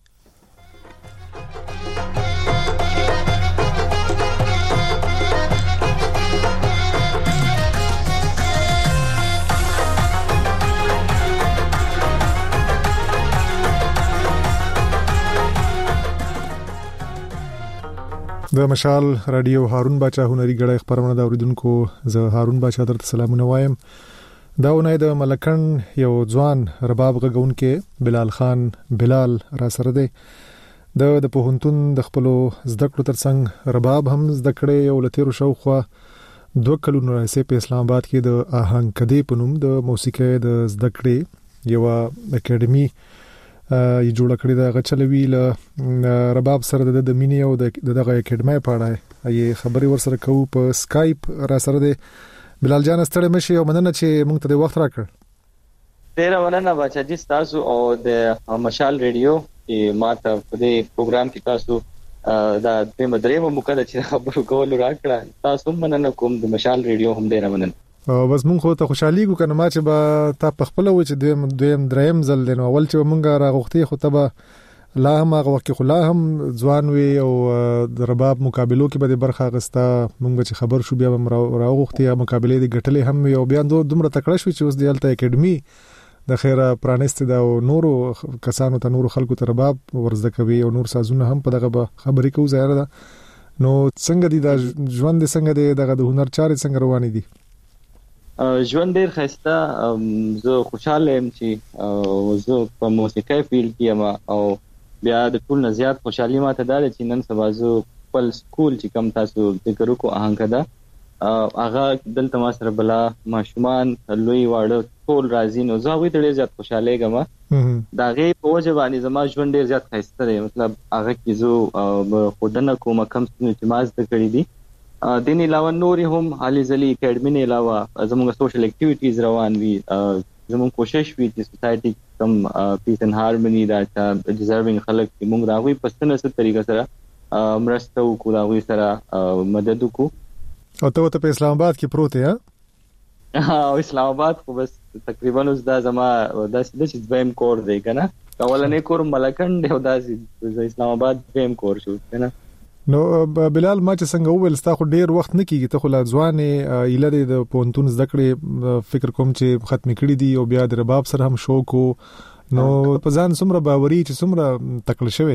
د مشال رادیو هارون باچا هنري غړای خبرونه دا اوریدونکو زه هارون باچا درته سلامونه وایم. دا ونای د ملکند یو ځوان رباب غږون کې بلال خان بلال را سره دی. د د پوهنتون د خپل زده کړو ترڅنګ رباب هم زده کړي او لتیرو شوخه دوه کلونو راځي په اسلام آباد کې د آهنګدي په نوم د موسیقي د زده کړې یو اکیډمي یې جوړ کړی دا غچلوي ل رباب سره د مینې او د دغه اکیډمي په اړه یې خبري ور سره کوو په سکایپ را سره دی. بلال جان ستړي مشي او مننه چې موږ ته د وخت راکړ. ډیره مننه بچا جی تاسو او د مشال ریډیو چې ماته په دې پروګرام کې تاسو دا د مدرې مو کده چې خبرو کول راکړه. تاسو مننه کوم د مشال ریډیو هم ډیره مننه. او بس مونږ خو ته خوشحالي کو کنه ما چې با تا په خپل و چې دویم دویم دریم ځل دین اول چې مونږه راغوختي خو ته لا هم هغه وخت خو لا هم ځوان وي او د رباب مقابلو کې به برخه غستا مونږ چې خبر شو بیا راغوختي مقابله دي ګټلې هم یو بیا دومره تکړه شو چې اوس د الته اکیډمي د خیره پرانست دا نورو کسانو ته نورو خلکو ته رباب ورزده کوي او نور سازونه هم په دغه خبرې کوي ظاهر ده. نو څنګه دي دا ژوند څنګه دی دغه د هنر چارې څنګه روانې دي؟ ژوند ډیر ښایسته. زه خوشاله یم چې زه په موسیقي فیلډ کې یم او بیا د ټول نه زیات خوشحالي ماته ده چې نن سبا زه خپل سکول چې کم تاسو ذکر وکړو آهنګده هغه دلته ما سره بلا ماشومان لوی واړه ټول راځي نو زه وې ډېر زیات خوشاله یم. دا غي په وجه باندې زما ژوند ډیر زیات ښایسته دی. مطلب هغه کې زه خودنه کوم کم چې ما زده کړی دي. دین علاوه نور هم علي زلی اکیډمي نه علاوه زموږ سوشل اکټیویټیز روان وي. زموږ کوشش وي چې سوسایټي کم پیس ان هارمونی دا چې ډیزروینګ خلک موږ راغوي په ستنه ست طریقه سره مرسته وکړو راغوي سره مدد وکړو. او ته په اسلام آباد کې پروت یې؟ ها اسلام آباد خو بس تقریبا اوس دا زما د چې دویم کور دی کنه. اولنې کور ملکند او دا اسلام آباد دویم کور شو کنه. نو بلال ما چې څنګه وویل ستا خو ډیر وخت نه کیږي ته خو لا ځوانې ایله د پونتون زده کړې فکر کوم چې ختم کړی دی او بیا د رباب سره هم شوق نو په ځان څومره باوري چې څومره تکل شوی؟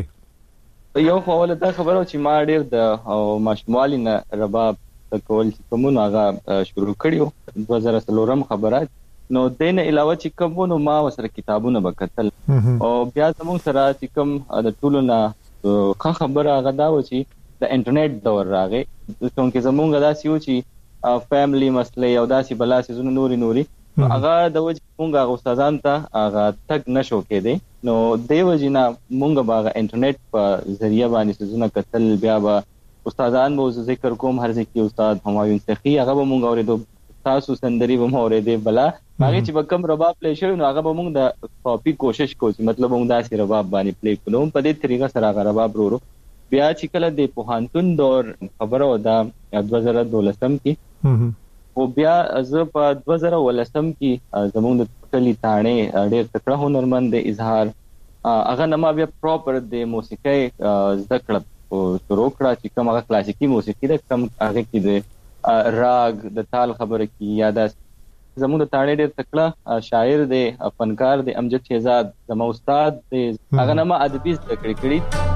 یو خو ول دا خبره چې ما ډیر د ماشوموالي نه رباب کول چې کومو هغه شروع کړیو دوه زره څلورم خبره. نو دین علاوه چې کومو نو ما وسره کتابونه وکتل او بیا زموږ سره چې کوم د ټولو نه خا خبره هغه دا و چې د انټرنیټ دور راغی. څنګه زمونږ داسې و چې فیملی مسلې او داسې بلا سيزونه نوري نوري هغه د وجه مونږه استادان ته هغه تک نشو کېده. نو دیو جنا مونږ باغ انټرنیټ په ذریعہ باندې سيزونه کتل. بیا به استادان مو ذکر کوم هر ځکه استاد همایون سخی هغه به مونږ اوریدو تاسو سندري به مو اوریدې بلا هغه چې بکم رباب پلی شوی نو هغه به مونږ د کاپی کوشش کوو چې مطلب مونږ داسې رباب باندې پلی کړو په دې طریقه سره هغه رباب ورو بیا چې کله د پوهنتون دور خبره ودا دوه زره دولسم کې او بیا زه په دوه زره ولسم کې زموږ د کلی تانه ډېر تکړه هنرمند اظهار هغه نه ما بیا پراپر د موسیقۍ زده کړه شروع کړه چې کوم هغه کلاسیکي موسیقي ده کوم هغه کې د راګ د تال خبره کې یا د زموږ د تاړې ډېر تکړه شاعر دی فنکار دی امجد شهزاد زما استاد دی هغه نه ما ادبي زده کړې کړي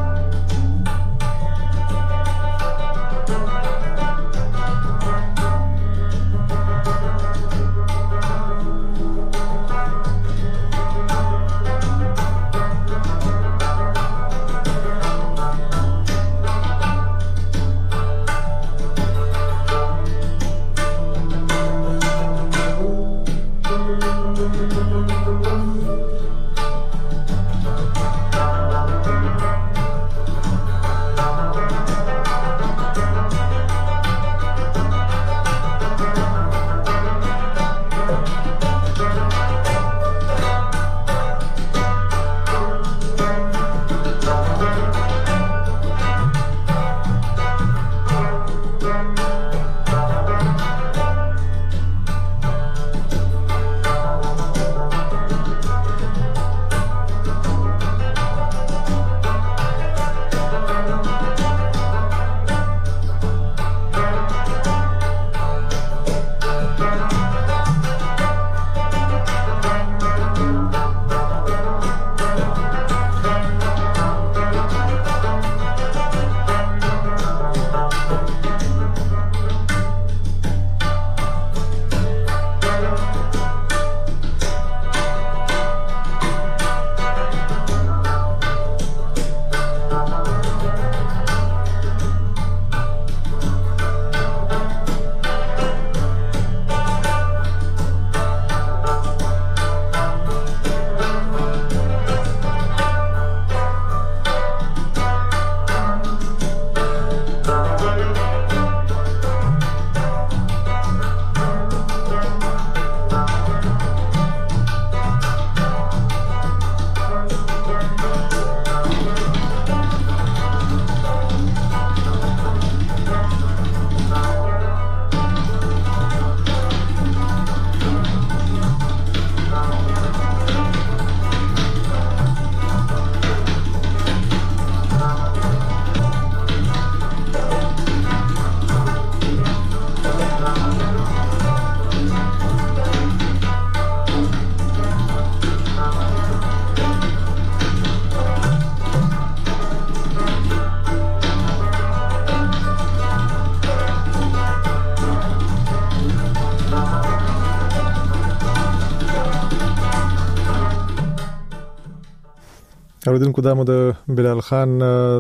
اوریدونکو دا مو د بلال خان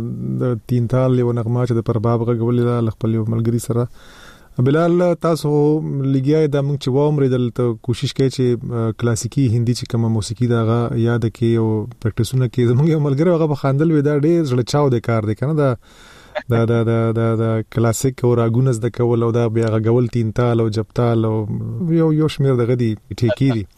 د تین تال یو نغمه چې د پرباب غوړل د خپل ملګری سره بلال تاسو لګیای د موږ چې ووم ردل ته کوشش کوي چې کلاسیکی هندي چې کومه موسیقي دا یاد کې او پریکټیسونه کې زموږ یو ملګری هغه بخاندل وې دا ډېر زړه چاو د کار دی کنه دا دا دا دا دا دا کلاسیک او راګونز د کول او دا بیا غول تین تال او جپتال او یو یو شمیر دغه دی ټیکی دی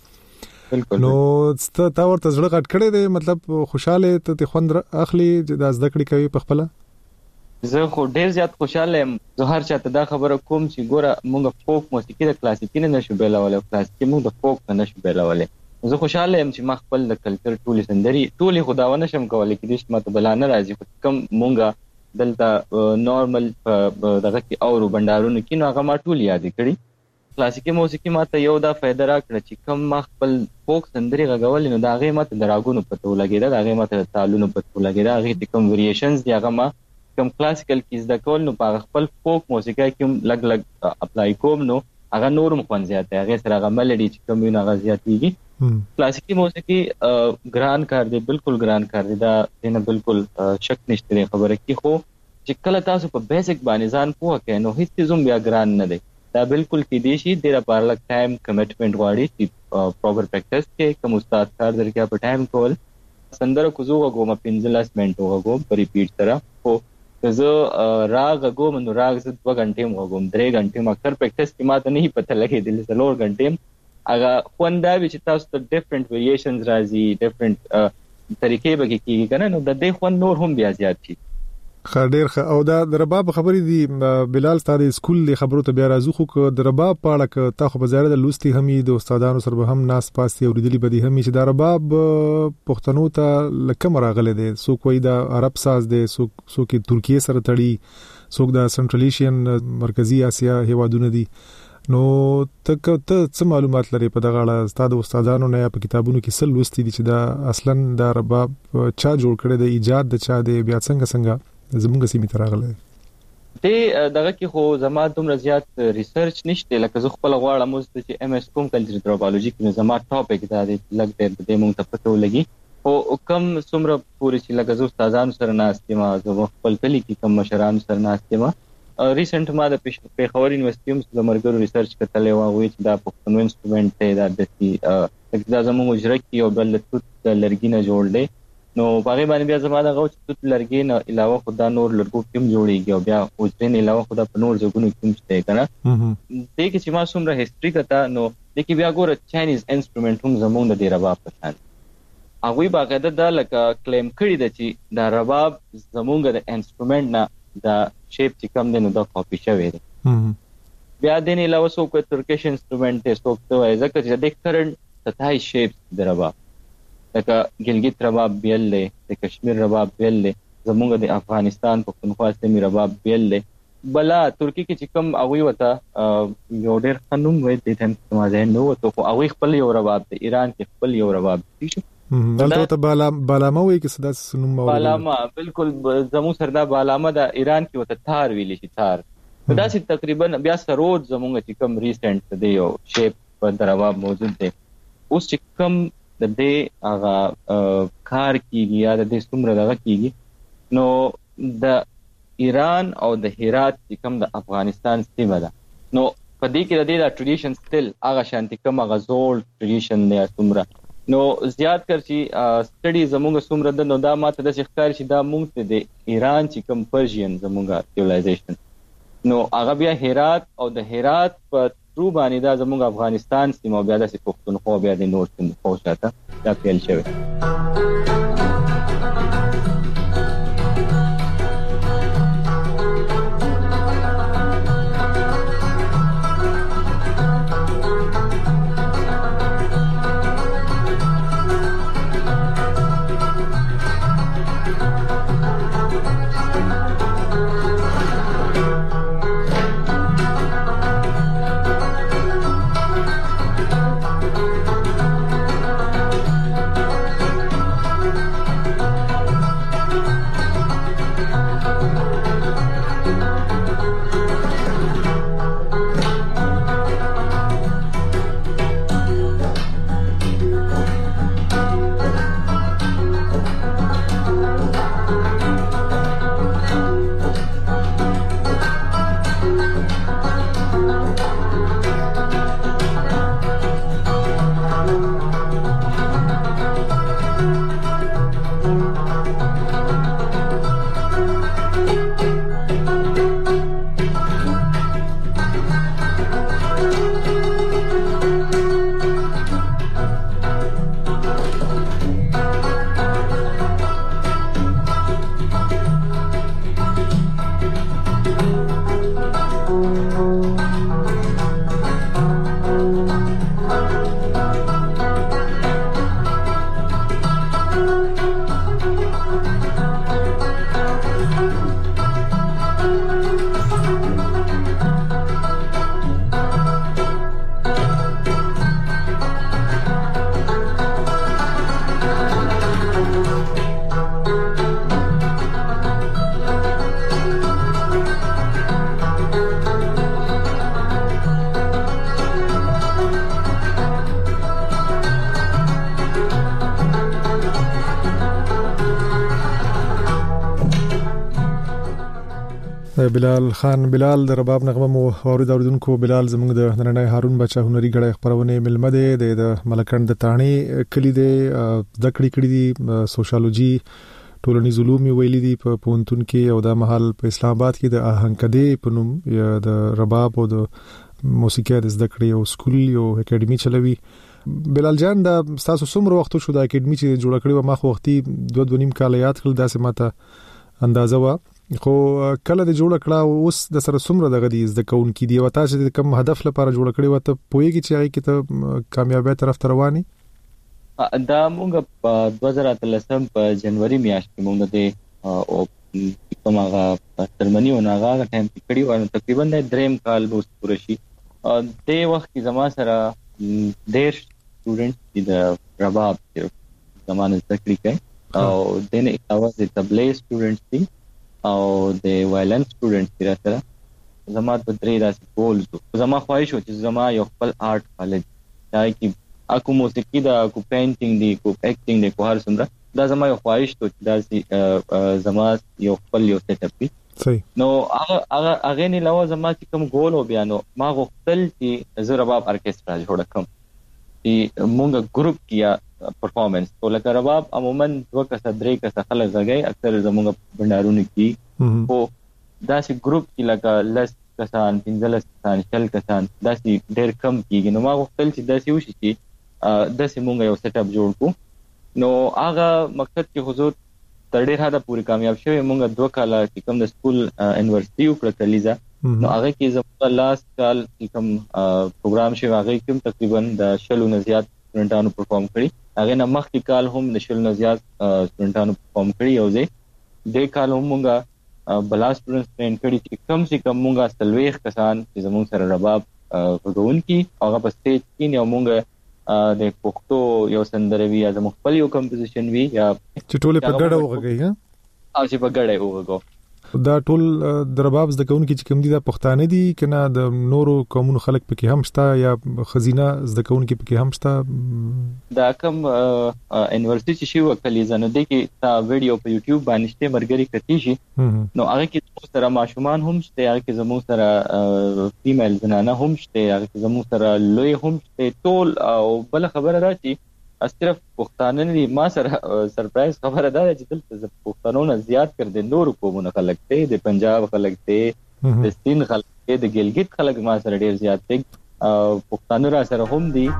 نو ست تا ورته زړه غټ کړی دی مطلب خوشاله ته خوند اخلي د زده کړې کوي په خپل زه خو ډیر زیات خوشاله یم زه هر چاته دا خبره کوم چې ګوره موږ فوک موسیقي د کلاسیکي نه نشو بیلولای کلاسیکي موږ د فوک نه نشو بیلولای زه خوشاله یم چې ما خپل د کلچر ټولې سندري ټولې خداونه شم کولای کې د ماته بلانه راځي خو کم مونږه دلته نورمال دغه کې اورو بندارونو کې نو هغه ما ټول یاد کړی کلاسیکي موسیقي ماته یو دا فائدہ راکړه چې کم ما خپل فوک سندري غوول نو دا غي ماته دراګونو پته ولګیدا دا غي ماته تالونو پته ولګیدا غي د کوم ویریشنز دی هغه ما کوم کلاسیکل کیز د کول نو په خپل فوک موسیقي کې لګ لګ اپلای کوم نو هغه نورم خوان زیاته هغه سره هغه ملډي چې کوم نه هغه زیاتېږي کلاسیکی موسیقي ګران کار دی بالکل ګران کار دی دا نه بالکل شک نشته خبره کې خو چې کله تاسو په بیسیک باندې ځان پوه کړئ نو هیڅ زوم بیا ګران نه دی دا بالکل کې دی شي ډیره پار لګ ټایم کمټمنټ غواړي چې پراپر پریکټیس کې کوم استاد کار درکې په ټایم کول سندره کو زوغه کوم پنځلس منټو غوم په ریپیټ سره خو زه راغ غوم نو راغ زه دوه غنټې غوم درې غنټې ما اکثر پریکټیس کې ماته نه پته لګې دل څلور غنټې اګه خوندا چې تاسو ته ډیفرنٹ ویریشنز راځي ډیفرنٹ طریقې به کېږي کنه نو د دې خون نور هم بیا زیات شي خاډیر او دا د رباب خبرې دي بلال ستاسو سکول له خبرو ته بیا راځو خو د رباب په اړه ک تا خو بازار د لوستي همي د استادانو سره به هم ناس پاسي اوریدلي بدی همي چې دا رباب پښتنو ته لکه مراغله دي سو کوئی دا عرب ساز دي سو سو کې ترکیه سره تړي سو د سنټرل ایشین مرکزی اسیا هیوادونه دي نو تک ته څه معلومات لري په دغه اړه ستاسو استادانو نه په کتابونو کې څه لوستي دي چې دا اصلا دا رباب چا جوړ کړی د ایجاد د چا د بیا څنګه څنګه زموږ سیمه تراغله ته دغه کې خو زما دومره زیات ریسرچ نشته لکه زه خپل غواړم چې ام اس کوم کلچر انثروپولوژي کې زما ټاپک دا دی لکه د مونږ ته پته ولګي او کم څومره پوری چې لکه زه استادانو سره ناستم زه خپل کلی کې کم مشرانو سره ناستم ریسنت ما د پیښور یونیورسيټي هم د مرګرو ریسرچ کتلې و او چې دا پښتون انسټرومنت دی دا د دا زموږ اجرا کې او بل توت د لرګینه جوړ دی نو باغې باندې بیا زما د غوښ توت لرګي نه علاوه خدا نور لرګو کوم جوړیږي او بیا اوسرین علاوه خدا په نور ځګونو کوم څه کنه دې کې چې ما څومره هیستوري کته نو د کې بیا ګوره چاینیز انسټرومنت هم زموږ د رباب په شان هغه باقاعده د لکه کلیم کړی د چې دا رباب زموږ د انسټرومنت نه دا شیپ چې کم دی نو دا کاپی شوی دی بیا د نه علاوه څو کو ترکیش انسټرومنت ته څوک ته وایي ځکه چې د کرنٹ ستای شیپ د رباب لکه ګلګت رباب بیل له د کشمیر رباب بیل له زموږ د افغانستان پښتونخوا سیمې رباب بیل له بلا ترکی کې چې کوم اوی وته یو ډېر قانون وای د تم سماجه نو ته خو اوی خپل یو رباب د ایران کې خپل یو رباب دي دلته ته بالا بالامه وای کې صدا سنوم مو بالامه بالکل زموږ سردا بالامه د ایران کې وته تار ویل شي تار دا چې تقریبا بیا سرود زموږ چې کوم ریسنت دی یو شیپ په رباب موجود دی اوس چې کوم د دې هغه کار کیږي یا د دې څومره دغه کیږي نو د ایران او د هرات چې کوم د افغانستان سیمه ده نو په دې کې د دې ټریډیشن ستل هغه شانتي کوم هغه زول ټریډیشن دی څومره نو زیات کر چې سټډي زموږ څومره د نو دا ماته د ښکار شي دا موږ ته د ایران چې کوم پرشین زموږه سیویلایزیشن نو هغه بیا هرات او د هرات په ترو باندې دا زموږ افغانستان سیمه بیا د پښتونخوا بیا د نور سیمو خو شاته دا پیل شوی بلال خان بلال د رباب نغمه مو اورید اوریدونکو بلال زموږ د نننۍ هارون بچا هنري غړې خبرونه ملمه ده د ملکند د تانی کلی دی د کړي کړي دی سوشالوجي ټولنیز علوم ویلي دي په پونتون کې او د محل په اسلام آباد کې د آهنګدې په نوم یا د رباب او د موسیقي د زده کړې او سکول یو اکیډمي چلوي بلال جان دا تاسو څومره وخت شو د اکیډمي چې جوړ کړی و ما خو وختي دوه دوه نیم کال یاد کړل داسې ماته اندازه و خو کله د جوړ کړه اوس د سره څومره دغه دي د کون کې دی او تاسو د کوم هدف لپاره جوړ کړی وته پوهیږي چې هغه کې ته کامیابی طرف ته رواني دا موږ په دوه زره اتلسم په جنوري میاشت کې موږ د او کومه سرمنی او ناغه ټایم کې کړی و تقریبا د دریم کال به پوره شي د وخت کې زما سره ډېر سټوډنټ د رباب زمانه ذکر کوي او دنه علاوه د تبلې سټوډنټس دي او د وایلن سټوډنټس دي راته زما د درې داسې ګولز زما خواهش و چې زما یو خپل آرټ کالج دای کی اكو موسیقي دا اكو پینټینګ دي اكو ایکټینګ دي کو هر څومره دا زما یو خواهش ته چې دا زما یو خپل یو سیټ اپ وي صحیح نو هغه هغه هغه نه لوا زما چې کوم ګول و بیانو ما غوښتل چې زه رباب ارکسترا جوړ کړم چې مونږ ګروپ کیا پرفارمنس تو لکه رباب عموما دوه کسه درې کسه خلک زګي اکثر زموږ بندارونو کې او داسې ګروپ کې لکه لس کسان پنځلس کسان شل کسان داسې ډېر کم کیږي نو ما غوښتل چې داسې وشي چې داسې مونږ یو سیټ اپ جوړ کړو نو هغه مقصد کې حضور تر ډېر حده پوری کامیاب شوی مونږ دوه کاله چې کوم د سکول یونیورسيټي وکړه کلیزا نو هغه کې زموږ لاست کال کوم پروګرام شوی هغه کوم تقریبا د شلو نه زیات سټوډنټانو پرفارم کړي هغه نه مخکې کال هم د شلو نه زیات سټوډنټانو پرفارم کړي او زه د کال هم مونږه بلا سټوډنټس ټرین کړي چې کم سي کم مونږه سلويخ کسان چې زموږ سره رباب غوون کی هغه په سټیج کې نو مونږه د پښتو یو سندروي یا د مخبل یو کمپوزیشن وی یا چې ټول په ګډه وغږی ها او چې په ګډه وغږو دا ټول د رباب زده کون کې چې کوم دي د پښتانه دي کنه د نورو قومونو خلک پکې هم شته یا خزینه زده کون کې پکې هم شته دا کوم یونیورسيټي شي وکړي زنه دي کې تا ویډیو په یوټیوب باندې شته مرګري کتی شي نو هغه کې سره ماشومان هم شته هغه کې زموږ سره فیمیل زنانه هم شته هغه کې زموږ سره لوی هم شته ټول او بل خبره راځي صرف پښتانه نه ما سره سرپرایز خبره ده چې دلته پښتنو نه زیات کړ دي نور قومونه خلک ته د پنجاب خلک ته د سین خلک ته د ګلګت خلک ما سره ډیر زیات دي پښتانه را سره هم دي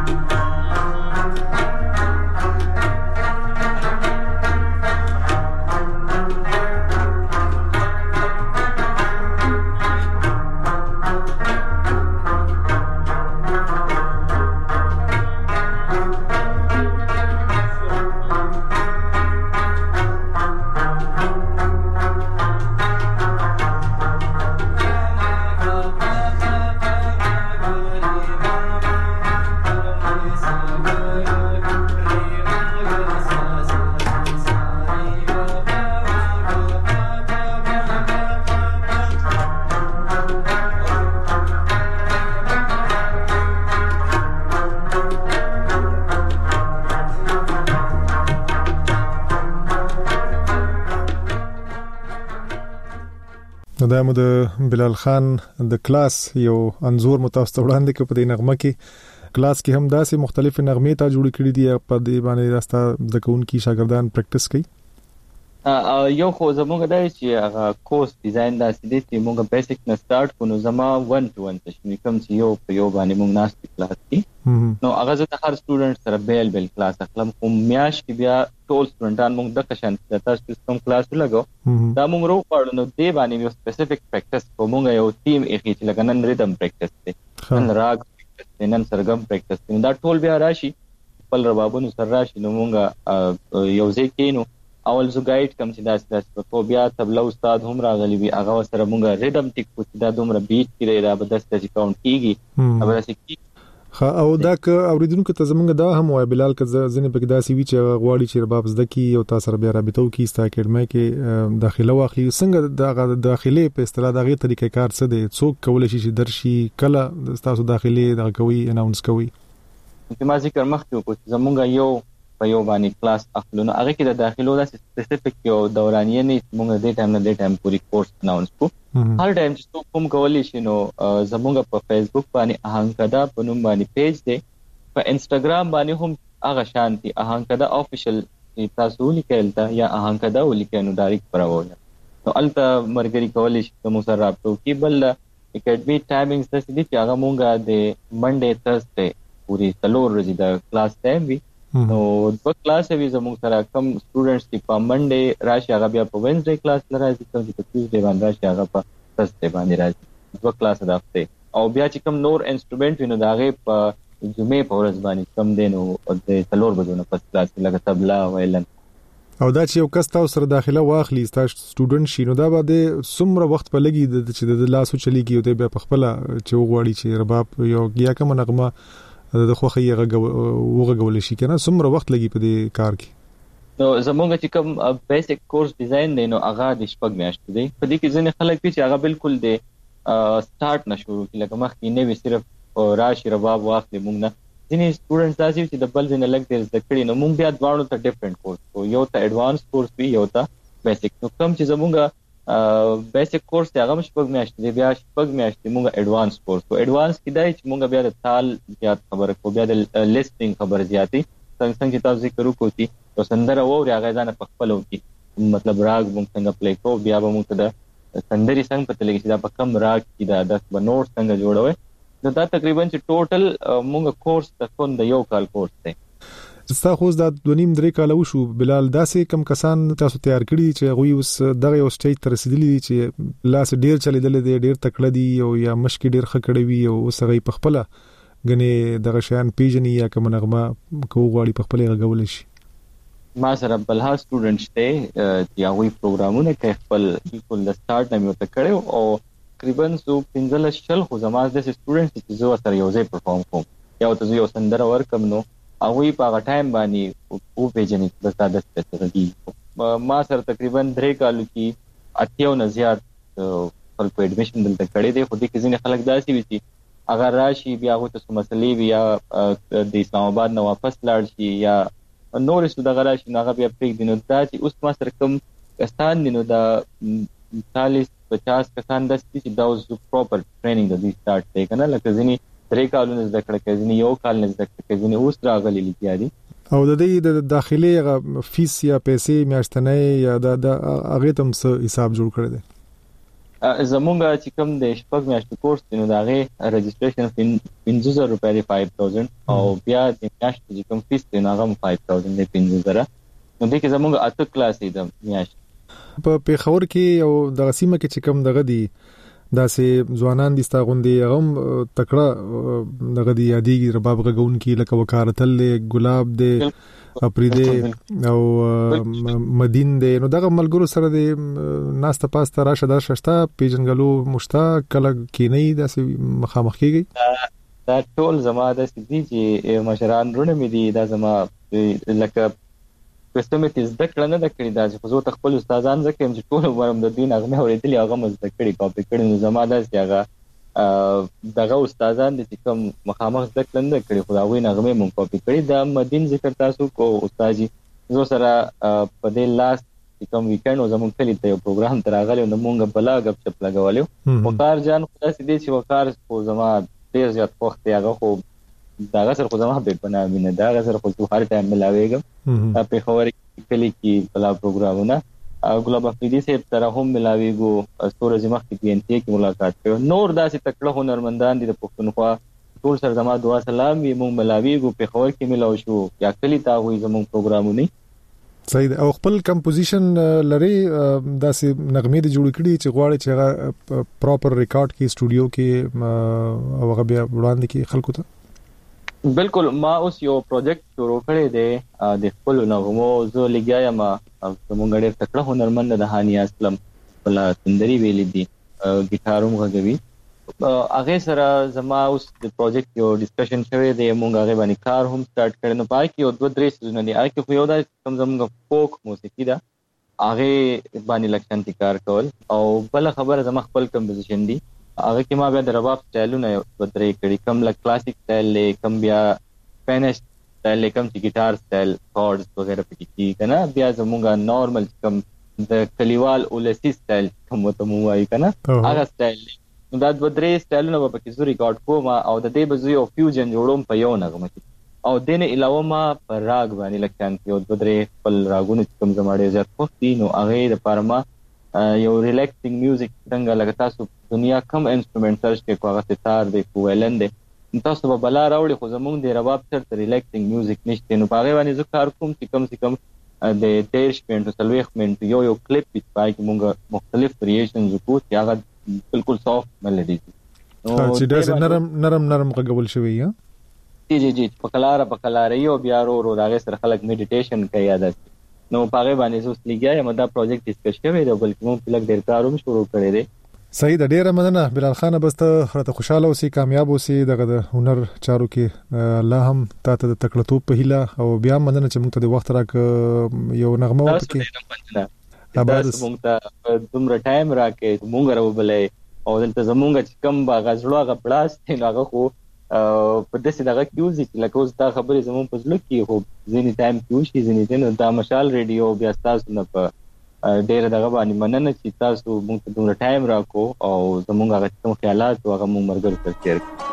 دا مو د بلال خان د کلاس یو انزور متوسط وړاندې کې په دې نغمه کې کلاس کې هم داسې مختلف نغمې ته جوړ کړي دي په دې باندې راستا د کوونکی شاګردان پریکټیس کوي یو خو زموږ دای چې هغه کورس ډیزاین داسې دي چې موږ بیسیک نه سٹارټ کوو زما ون ټو ون تشنی کوم چې یو په یو باندې موږ ناست کلاس کې نو هغه زه د هر سټوډنټ سره بیل بیل کلاس اخلم کوم میاش کې بیا ټول سټوډنټان موږ د قشن تاسو کوم کلاس ولګو دا موږ رو پړو نو دی باندې یو سپیسیفیک پریکټیس کوو موږ یو ټیم اخی چې لګنن ریدم پریکټیس دی نن راګ پریکټیس نن سرګم پریکټیس دی دا ټول بیا راشي خپل ربابونو سره راشي نو موږ یو ځای کینو اول زو ګایډ کم چې داس داس په بیا تبلا استاد هم راغلی وی هغه سره مونږه ریدم ټیک کو چې دا دومره بیټ کړي را به داسې چې کاونټ کیږي اوبه داسې خا او دا ک اوریدونکو ته زمونږ دا هم وای بلال ک ځنه پک داسې وی چې غواړي چې رباب زده کی او تاسو سره بیا رابطو کی ستا اکیډمي کې داخله واخلي څنګه د داخله په اصطلاح دغه طریقې کار څه دی څوک کول شي چې درشي کله تاسو داخله دغه کوي اناونس کوي چې ما ذکر مخکې وکړ زمونږ یو په یو باندې کلاس اخلو نو هغه کې د داخلو د سپیسیفیک یو دورانیه نه موږ د ټایم نه د ټایم پوری کورس اناونس کو هر ټایم چې کوم کولی شي نو زموږ په فیسبوک باندې اهانکدا په نوم باندې پیج دی په انستګرام باندې هم هغه شانتي اهانکدا افیشل تاسو لیکل تا یا اهانکدا ولیکل نو ډایرکټ پرول نو الته مرګري کولی شي مو سره رابطه کی بل اکیډمي ټایمینګز د دې چې هغه مونږه د منډه ترسډے پوری تلور ورځې د کلاس ټایم وی نو د کلاس وی زموږ سره کم سټوډنټس چې په منډه راشي هغه بیا په وینزډے کلاس لراځي کوم چې په ټیوزډے باندې راشي هغه په تھرسډے باندې راځي د کلاس د هفته او بیا چې کم نور انسټرومنټ وینو داغه په جمعې په ورځ باندې کم دینو او د څلور بجو نه پس کلاس لکه تبلا ویلن او دا چې یو کس تاسو سره داخله واخلي تاسو سټوډنټ شي نو دا باندې څومره وخت په لګي د چې د لاسو چلیږي او د بیا په خپل چې وغواړي چې رباب یو یا کوم نغمه د خوخي وغږول شي کنه څومره وخت لګي په دې کار کې نو زمونږ چې کوم بیسیک کورس ډیزاین دی نو هغه د شپږ میاشتې دی په دې کې ځینې خلک چې هغه بالکل د سٹارټ نشو چې لکه مخکې نه وي صرف راشي رباب واخلي مونږ نه ځینې سټوډنټس داسې چې د بل ځینې لګ ډېر زده کړي نو مونږ بیا دواړو ته ډیفرنٹ کورس کوو یو ته ایڈوانس کورس وي یو ته بیسیک نو کوم چې زمونږ بیسیک کورس دی هغه شپږ میاشتې دی بیا شپږ میاشتې مونږ ایڈوانس کورس کوو ایڈوانس کې دی چې مونږ بیا د تال زیات خبره کوو بیا د لیسټینګ خبره زیاتې څنګه څنګه چې تاسو ذکر وکړو چې سندره ووري هغه ځان په خپل وکړي مطلب راګ مونږ څنګه پلی کوو بیا به مونږ ته د سندري څنګه پته لګي چې دا په کم راګ کې دا د بنوټ څنګه جوړوي نو دا تقریبا چې ټوټل مونږ کورس تکون د یو کال کورس دی ستا خو دا دونیم درې کال وشو بلال داسې کم کسان تاسو تیار کړی چې غوي اوس دغه یو سټیج ته رسیدلی دي چې لاس ډیر چلیدل دي ډیر تکړه دي او یا مشکې ډیر خکړې وي او اوس غي په خپل غني دغه شان پیژنې یا کوم نغمه کو غواړي په خپل غول شي ما سره بلها سټوډنټس ته چې هغه پروګرامونه کوي خپل بالکل د سٹارټ نه مې وکړو او تقریبا سو پنځل شل خو زماز د سټوډنټس چې زو سره یو ځای پرفارم کوم یا ته یو سندره ورکم نو هغه په هغه ټایم باندې او پیژنې د ساده سترګي ما سره تقریبا درې کالو کې اتیو نه زیات خلکو اډمیشن دلته کړی دی خو د کزینې خلک داسي وي چې اگر راشي بیا هغه ته مسلې بیا د اسلام آباد نه واپس لاړ شي یا نور څه دغه راشي هغه بیا پریک دینو دا چې اوس ما سره کوم کسان دینو دا چالیس پچاس کسان داسې چې دا اوس پراپر ټریننګ د دې سٹارټ دی کنه لکه ځینې درې کالونه زده کړه کوي ځینې یو کال نه زده کړه کوي ځینې اوس راغلي لګیا دي او د دې د داخلي فیس یا پیسې میاشتنې یا د هغه تم څه حساب جوړ کړی دی زمونږ چې کوم د شپږ میاشتې کورس دی نو دا غي رجسټریشن پنځه زره روپۍ دی پنځه هزار او بیا د میاشتې چې کوم فیس دی نو هغه پنځه هزار دی پنځه زره نو دې کې زمونږ اته کلاس دی د میاشتې په پیښور کې یو د غسیمه کې چې کوم دغه دی داسې ځوانان دي ستا غوندې غم تکړه دغه دی یادېږي رباب غږون کې لکه وکارتل ګلاب دی اپریده او مدین دی نو دغه ملګرو سره دی ناسته پاسته راشه دا ششتا پیجنګلو مشتا کله کې نه داسې مخامخ کیږي دا ټول زما د سدي چې مشران رونه مې دي دا زما لکه کومه چې زده کړه نه د کړی دا چې خو خپل استادان زکه چې ټول ورم د دین هغه اورېدلی هغه مزده کړی کاپی کړي نو زما د هغه دغه استادان د کوم مخامخ زده کړه نه کړی خو هغه نغمه مونږ کاپی کړی دا مدین ذکر تاسو کو استاد زو سره په دې لاست کوم ویکند زموږ کلی ته یو پروګرام تراغلی نو مونږ بلا غب چپ لګولیو وقار جان خدای سي دې چې وقار خو زما ډیر زیات وخت هغه خو دا غسر خو زما به بنا مینه دا غسر خو هر ټایم ملاويګم په خبرې کلی کې بلا پروګرامونه ګلاب افریدي صاحب سره هم ملاويګو ستوري مخ کې پی ان تی کې ملاقات کړو نور داسې تکړه هنرمندان دي د پښتونخوا ټول سره زما دعا سلام وي مونږ ملاويګو په خبر کې ملاو شو یا کلی تا وي زموږ پروګرامونه صحیح او خپل کمپوزیشن لري داسې نغمې د جوړ کړي چې غواړي چې هغه پراپر ریکارډ کې سټوډیو کې او هغه بیا وړاندې کې خلکو ته بالکل ما اوس یو پروجیکټ شروع کړی دی د خپل نغمو زه لګیا یم زموږ ډېر تکړه هنرمند د هاني اسلم بلا سندري ویلې دي ګیټاروم غږوي هغه سره زما اوس د پروجیکټ یو ډسکشن شوی دی مونږ هغه باندې کار هم سٹارټ کړو نو پای کې یو دوه درې سيزونه دي هغه خو یو د کم زموږ فوک موسیقي ده هغه باندې لکشن کار کول او بل خبره زما خپل کمپوزیشن دي هغه کې ما بیا د رباب سټایلونه بدرې کړي کم لک کلاسیک سټایل له کم بیا اسپانیش سټایل له کم چې ګیټار سټایل کورډز وغیرہ پکې کی کنه بیا زموږه نارمل کم د کلیوال اولسی سټایل کوم ته مو وایي کنه هغه سټایل نو دا د بدرې سټایلونه په کې زو ریکارډ کوم او د دې بزو یو فیوژن جوړوم په یو نغمه کې او دینه علاوه ما پر راګ باندې لکان کې او د بدرې خپل راګونه کوم زماړي زیات خوښ نو هغه د پارما یو ریلیکسینګ میوزیک څنګه لګتا سو دنیا کم انسټرومنټ سرچ کې کوغه ستار دی کوولن دی تاسو به بلا راوړي خو زمونږ د رباب چرته ریلیکسینګ میوزیک نشته نو په هغې باندې زه کار کوم چې کم سے کم د دېرش منټو څلوېښت منټو یو یو کلیپ وي په هغې کې مونږ مختلف وریشنز وکړو چې هغه بالکل سافت میلډي دي چې داسې نرم نرم نرم غږول شوي یا جی جی جی په کلاره په کلاره یو بیا ورو ورو د هغې سره خلک میډیټیشن کوي یا داسې نو په هغې باندې زه اوس لګیا یم دا پروجیکټ ډسکس شوی دی بلکې مونږ په لږ ډېر کار هم شروع کړی دی. صحیح ده، ډیره مننه بلال خان. بس ته راته خوشاله اوسې، کامیاب اوسې دغه د هنر چارو کې. الله هم تاسو د تکړتوب په هیله او بیا مننه چې موږ ته د وخت راک یو نغمه وکړي. تاسو موږ ته دومره ټایم راکې موږ راوبلې او دلته زمونږ چې کم باغ غزړو هغه پلاس دی نو هغه خو په داسې دغه کې وځي چې لکه اوس دا خبرې زمونږ په زړه کې خو ځینې ټایم کې وشي ځینې ځینې دا مشال ریډیو بیا ستاسو نه په ډېره دغه باندې مننه چې تاسو موږ ته دومره ټایم راکو او زمونږ هغه کوم خیالات او هغه موږ ملګرو سره شیر کړو.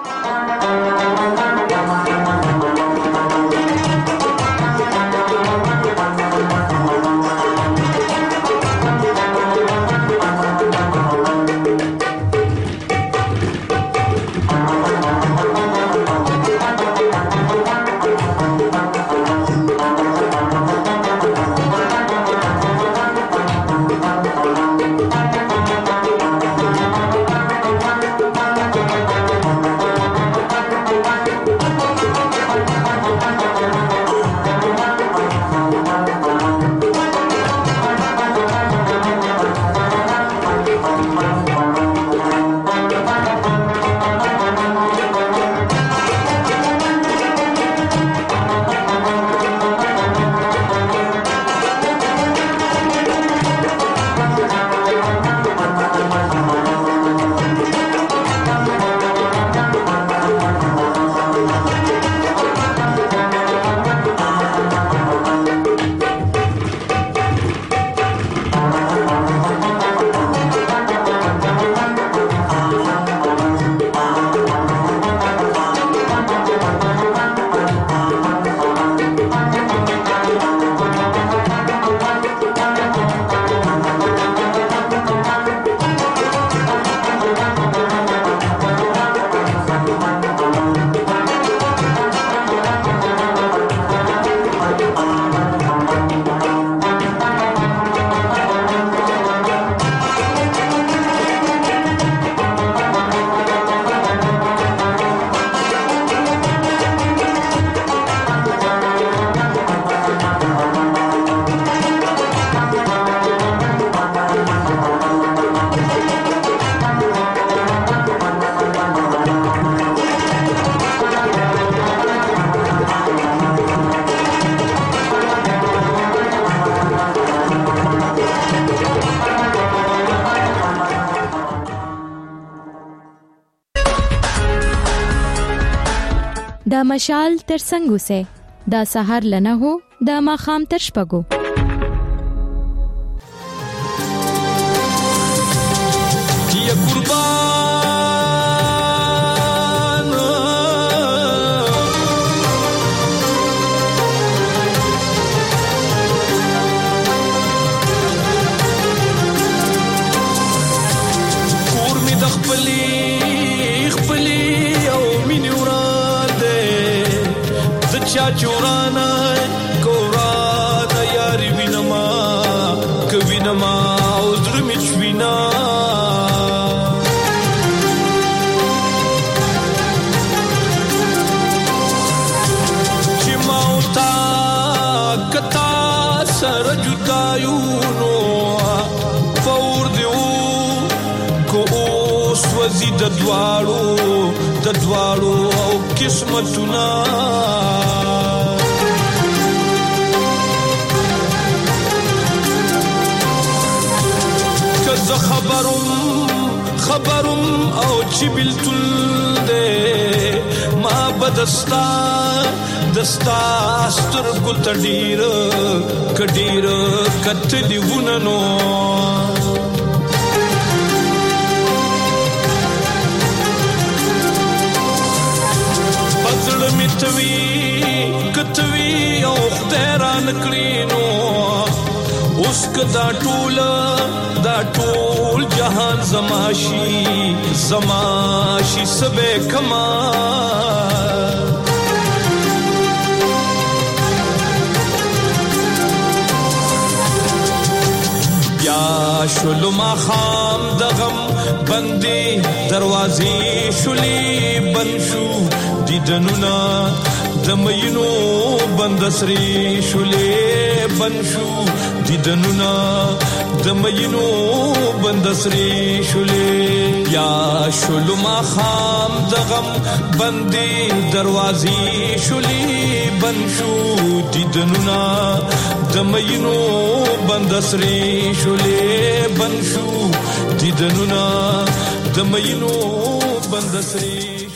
د مشال تر څنګ اوسه، د سحر لنه هو د ماخام تر شپږو. یا قربان کور می د خپلې خپلې او مینې چا چورانا کورانا یاری وینما کوینما او زړه می چوینا چې ما او تا کتا سره جدایو نو فور دیو کو اوس وزي د دواړو د دواړو او قسمتونه کزه خبرم خبرم او چې بلتل ده ما بدستا دستا ستر کو تډیر کډیر کتلی وننو زړه می توي کتوي او خدای را نکړي نو اوس کدا ټول دا ټول جهان زماشي زماشي سبه کما بیا شلو ما خام دغم بندي دروازې شولې بنشو دیدنونا دمینو بندسری شولې بنشو دیدنونا دمینو بندسری شولې یا شلو ما خام دغم بندي دروازې شولې بنشو دیدنونا دمینو بندسری شولې بنشو دیدنونا دمینو بندسری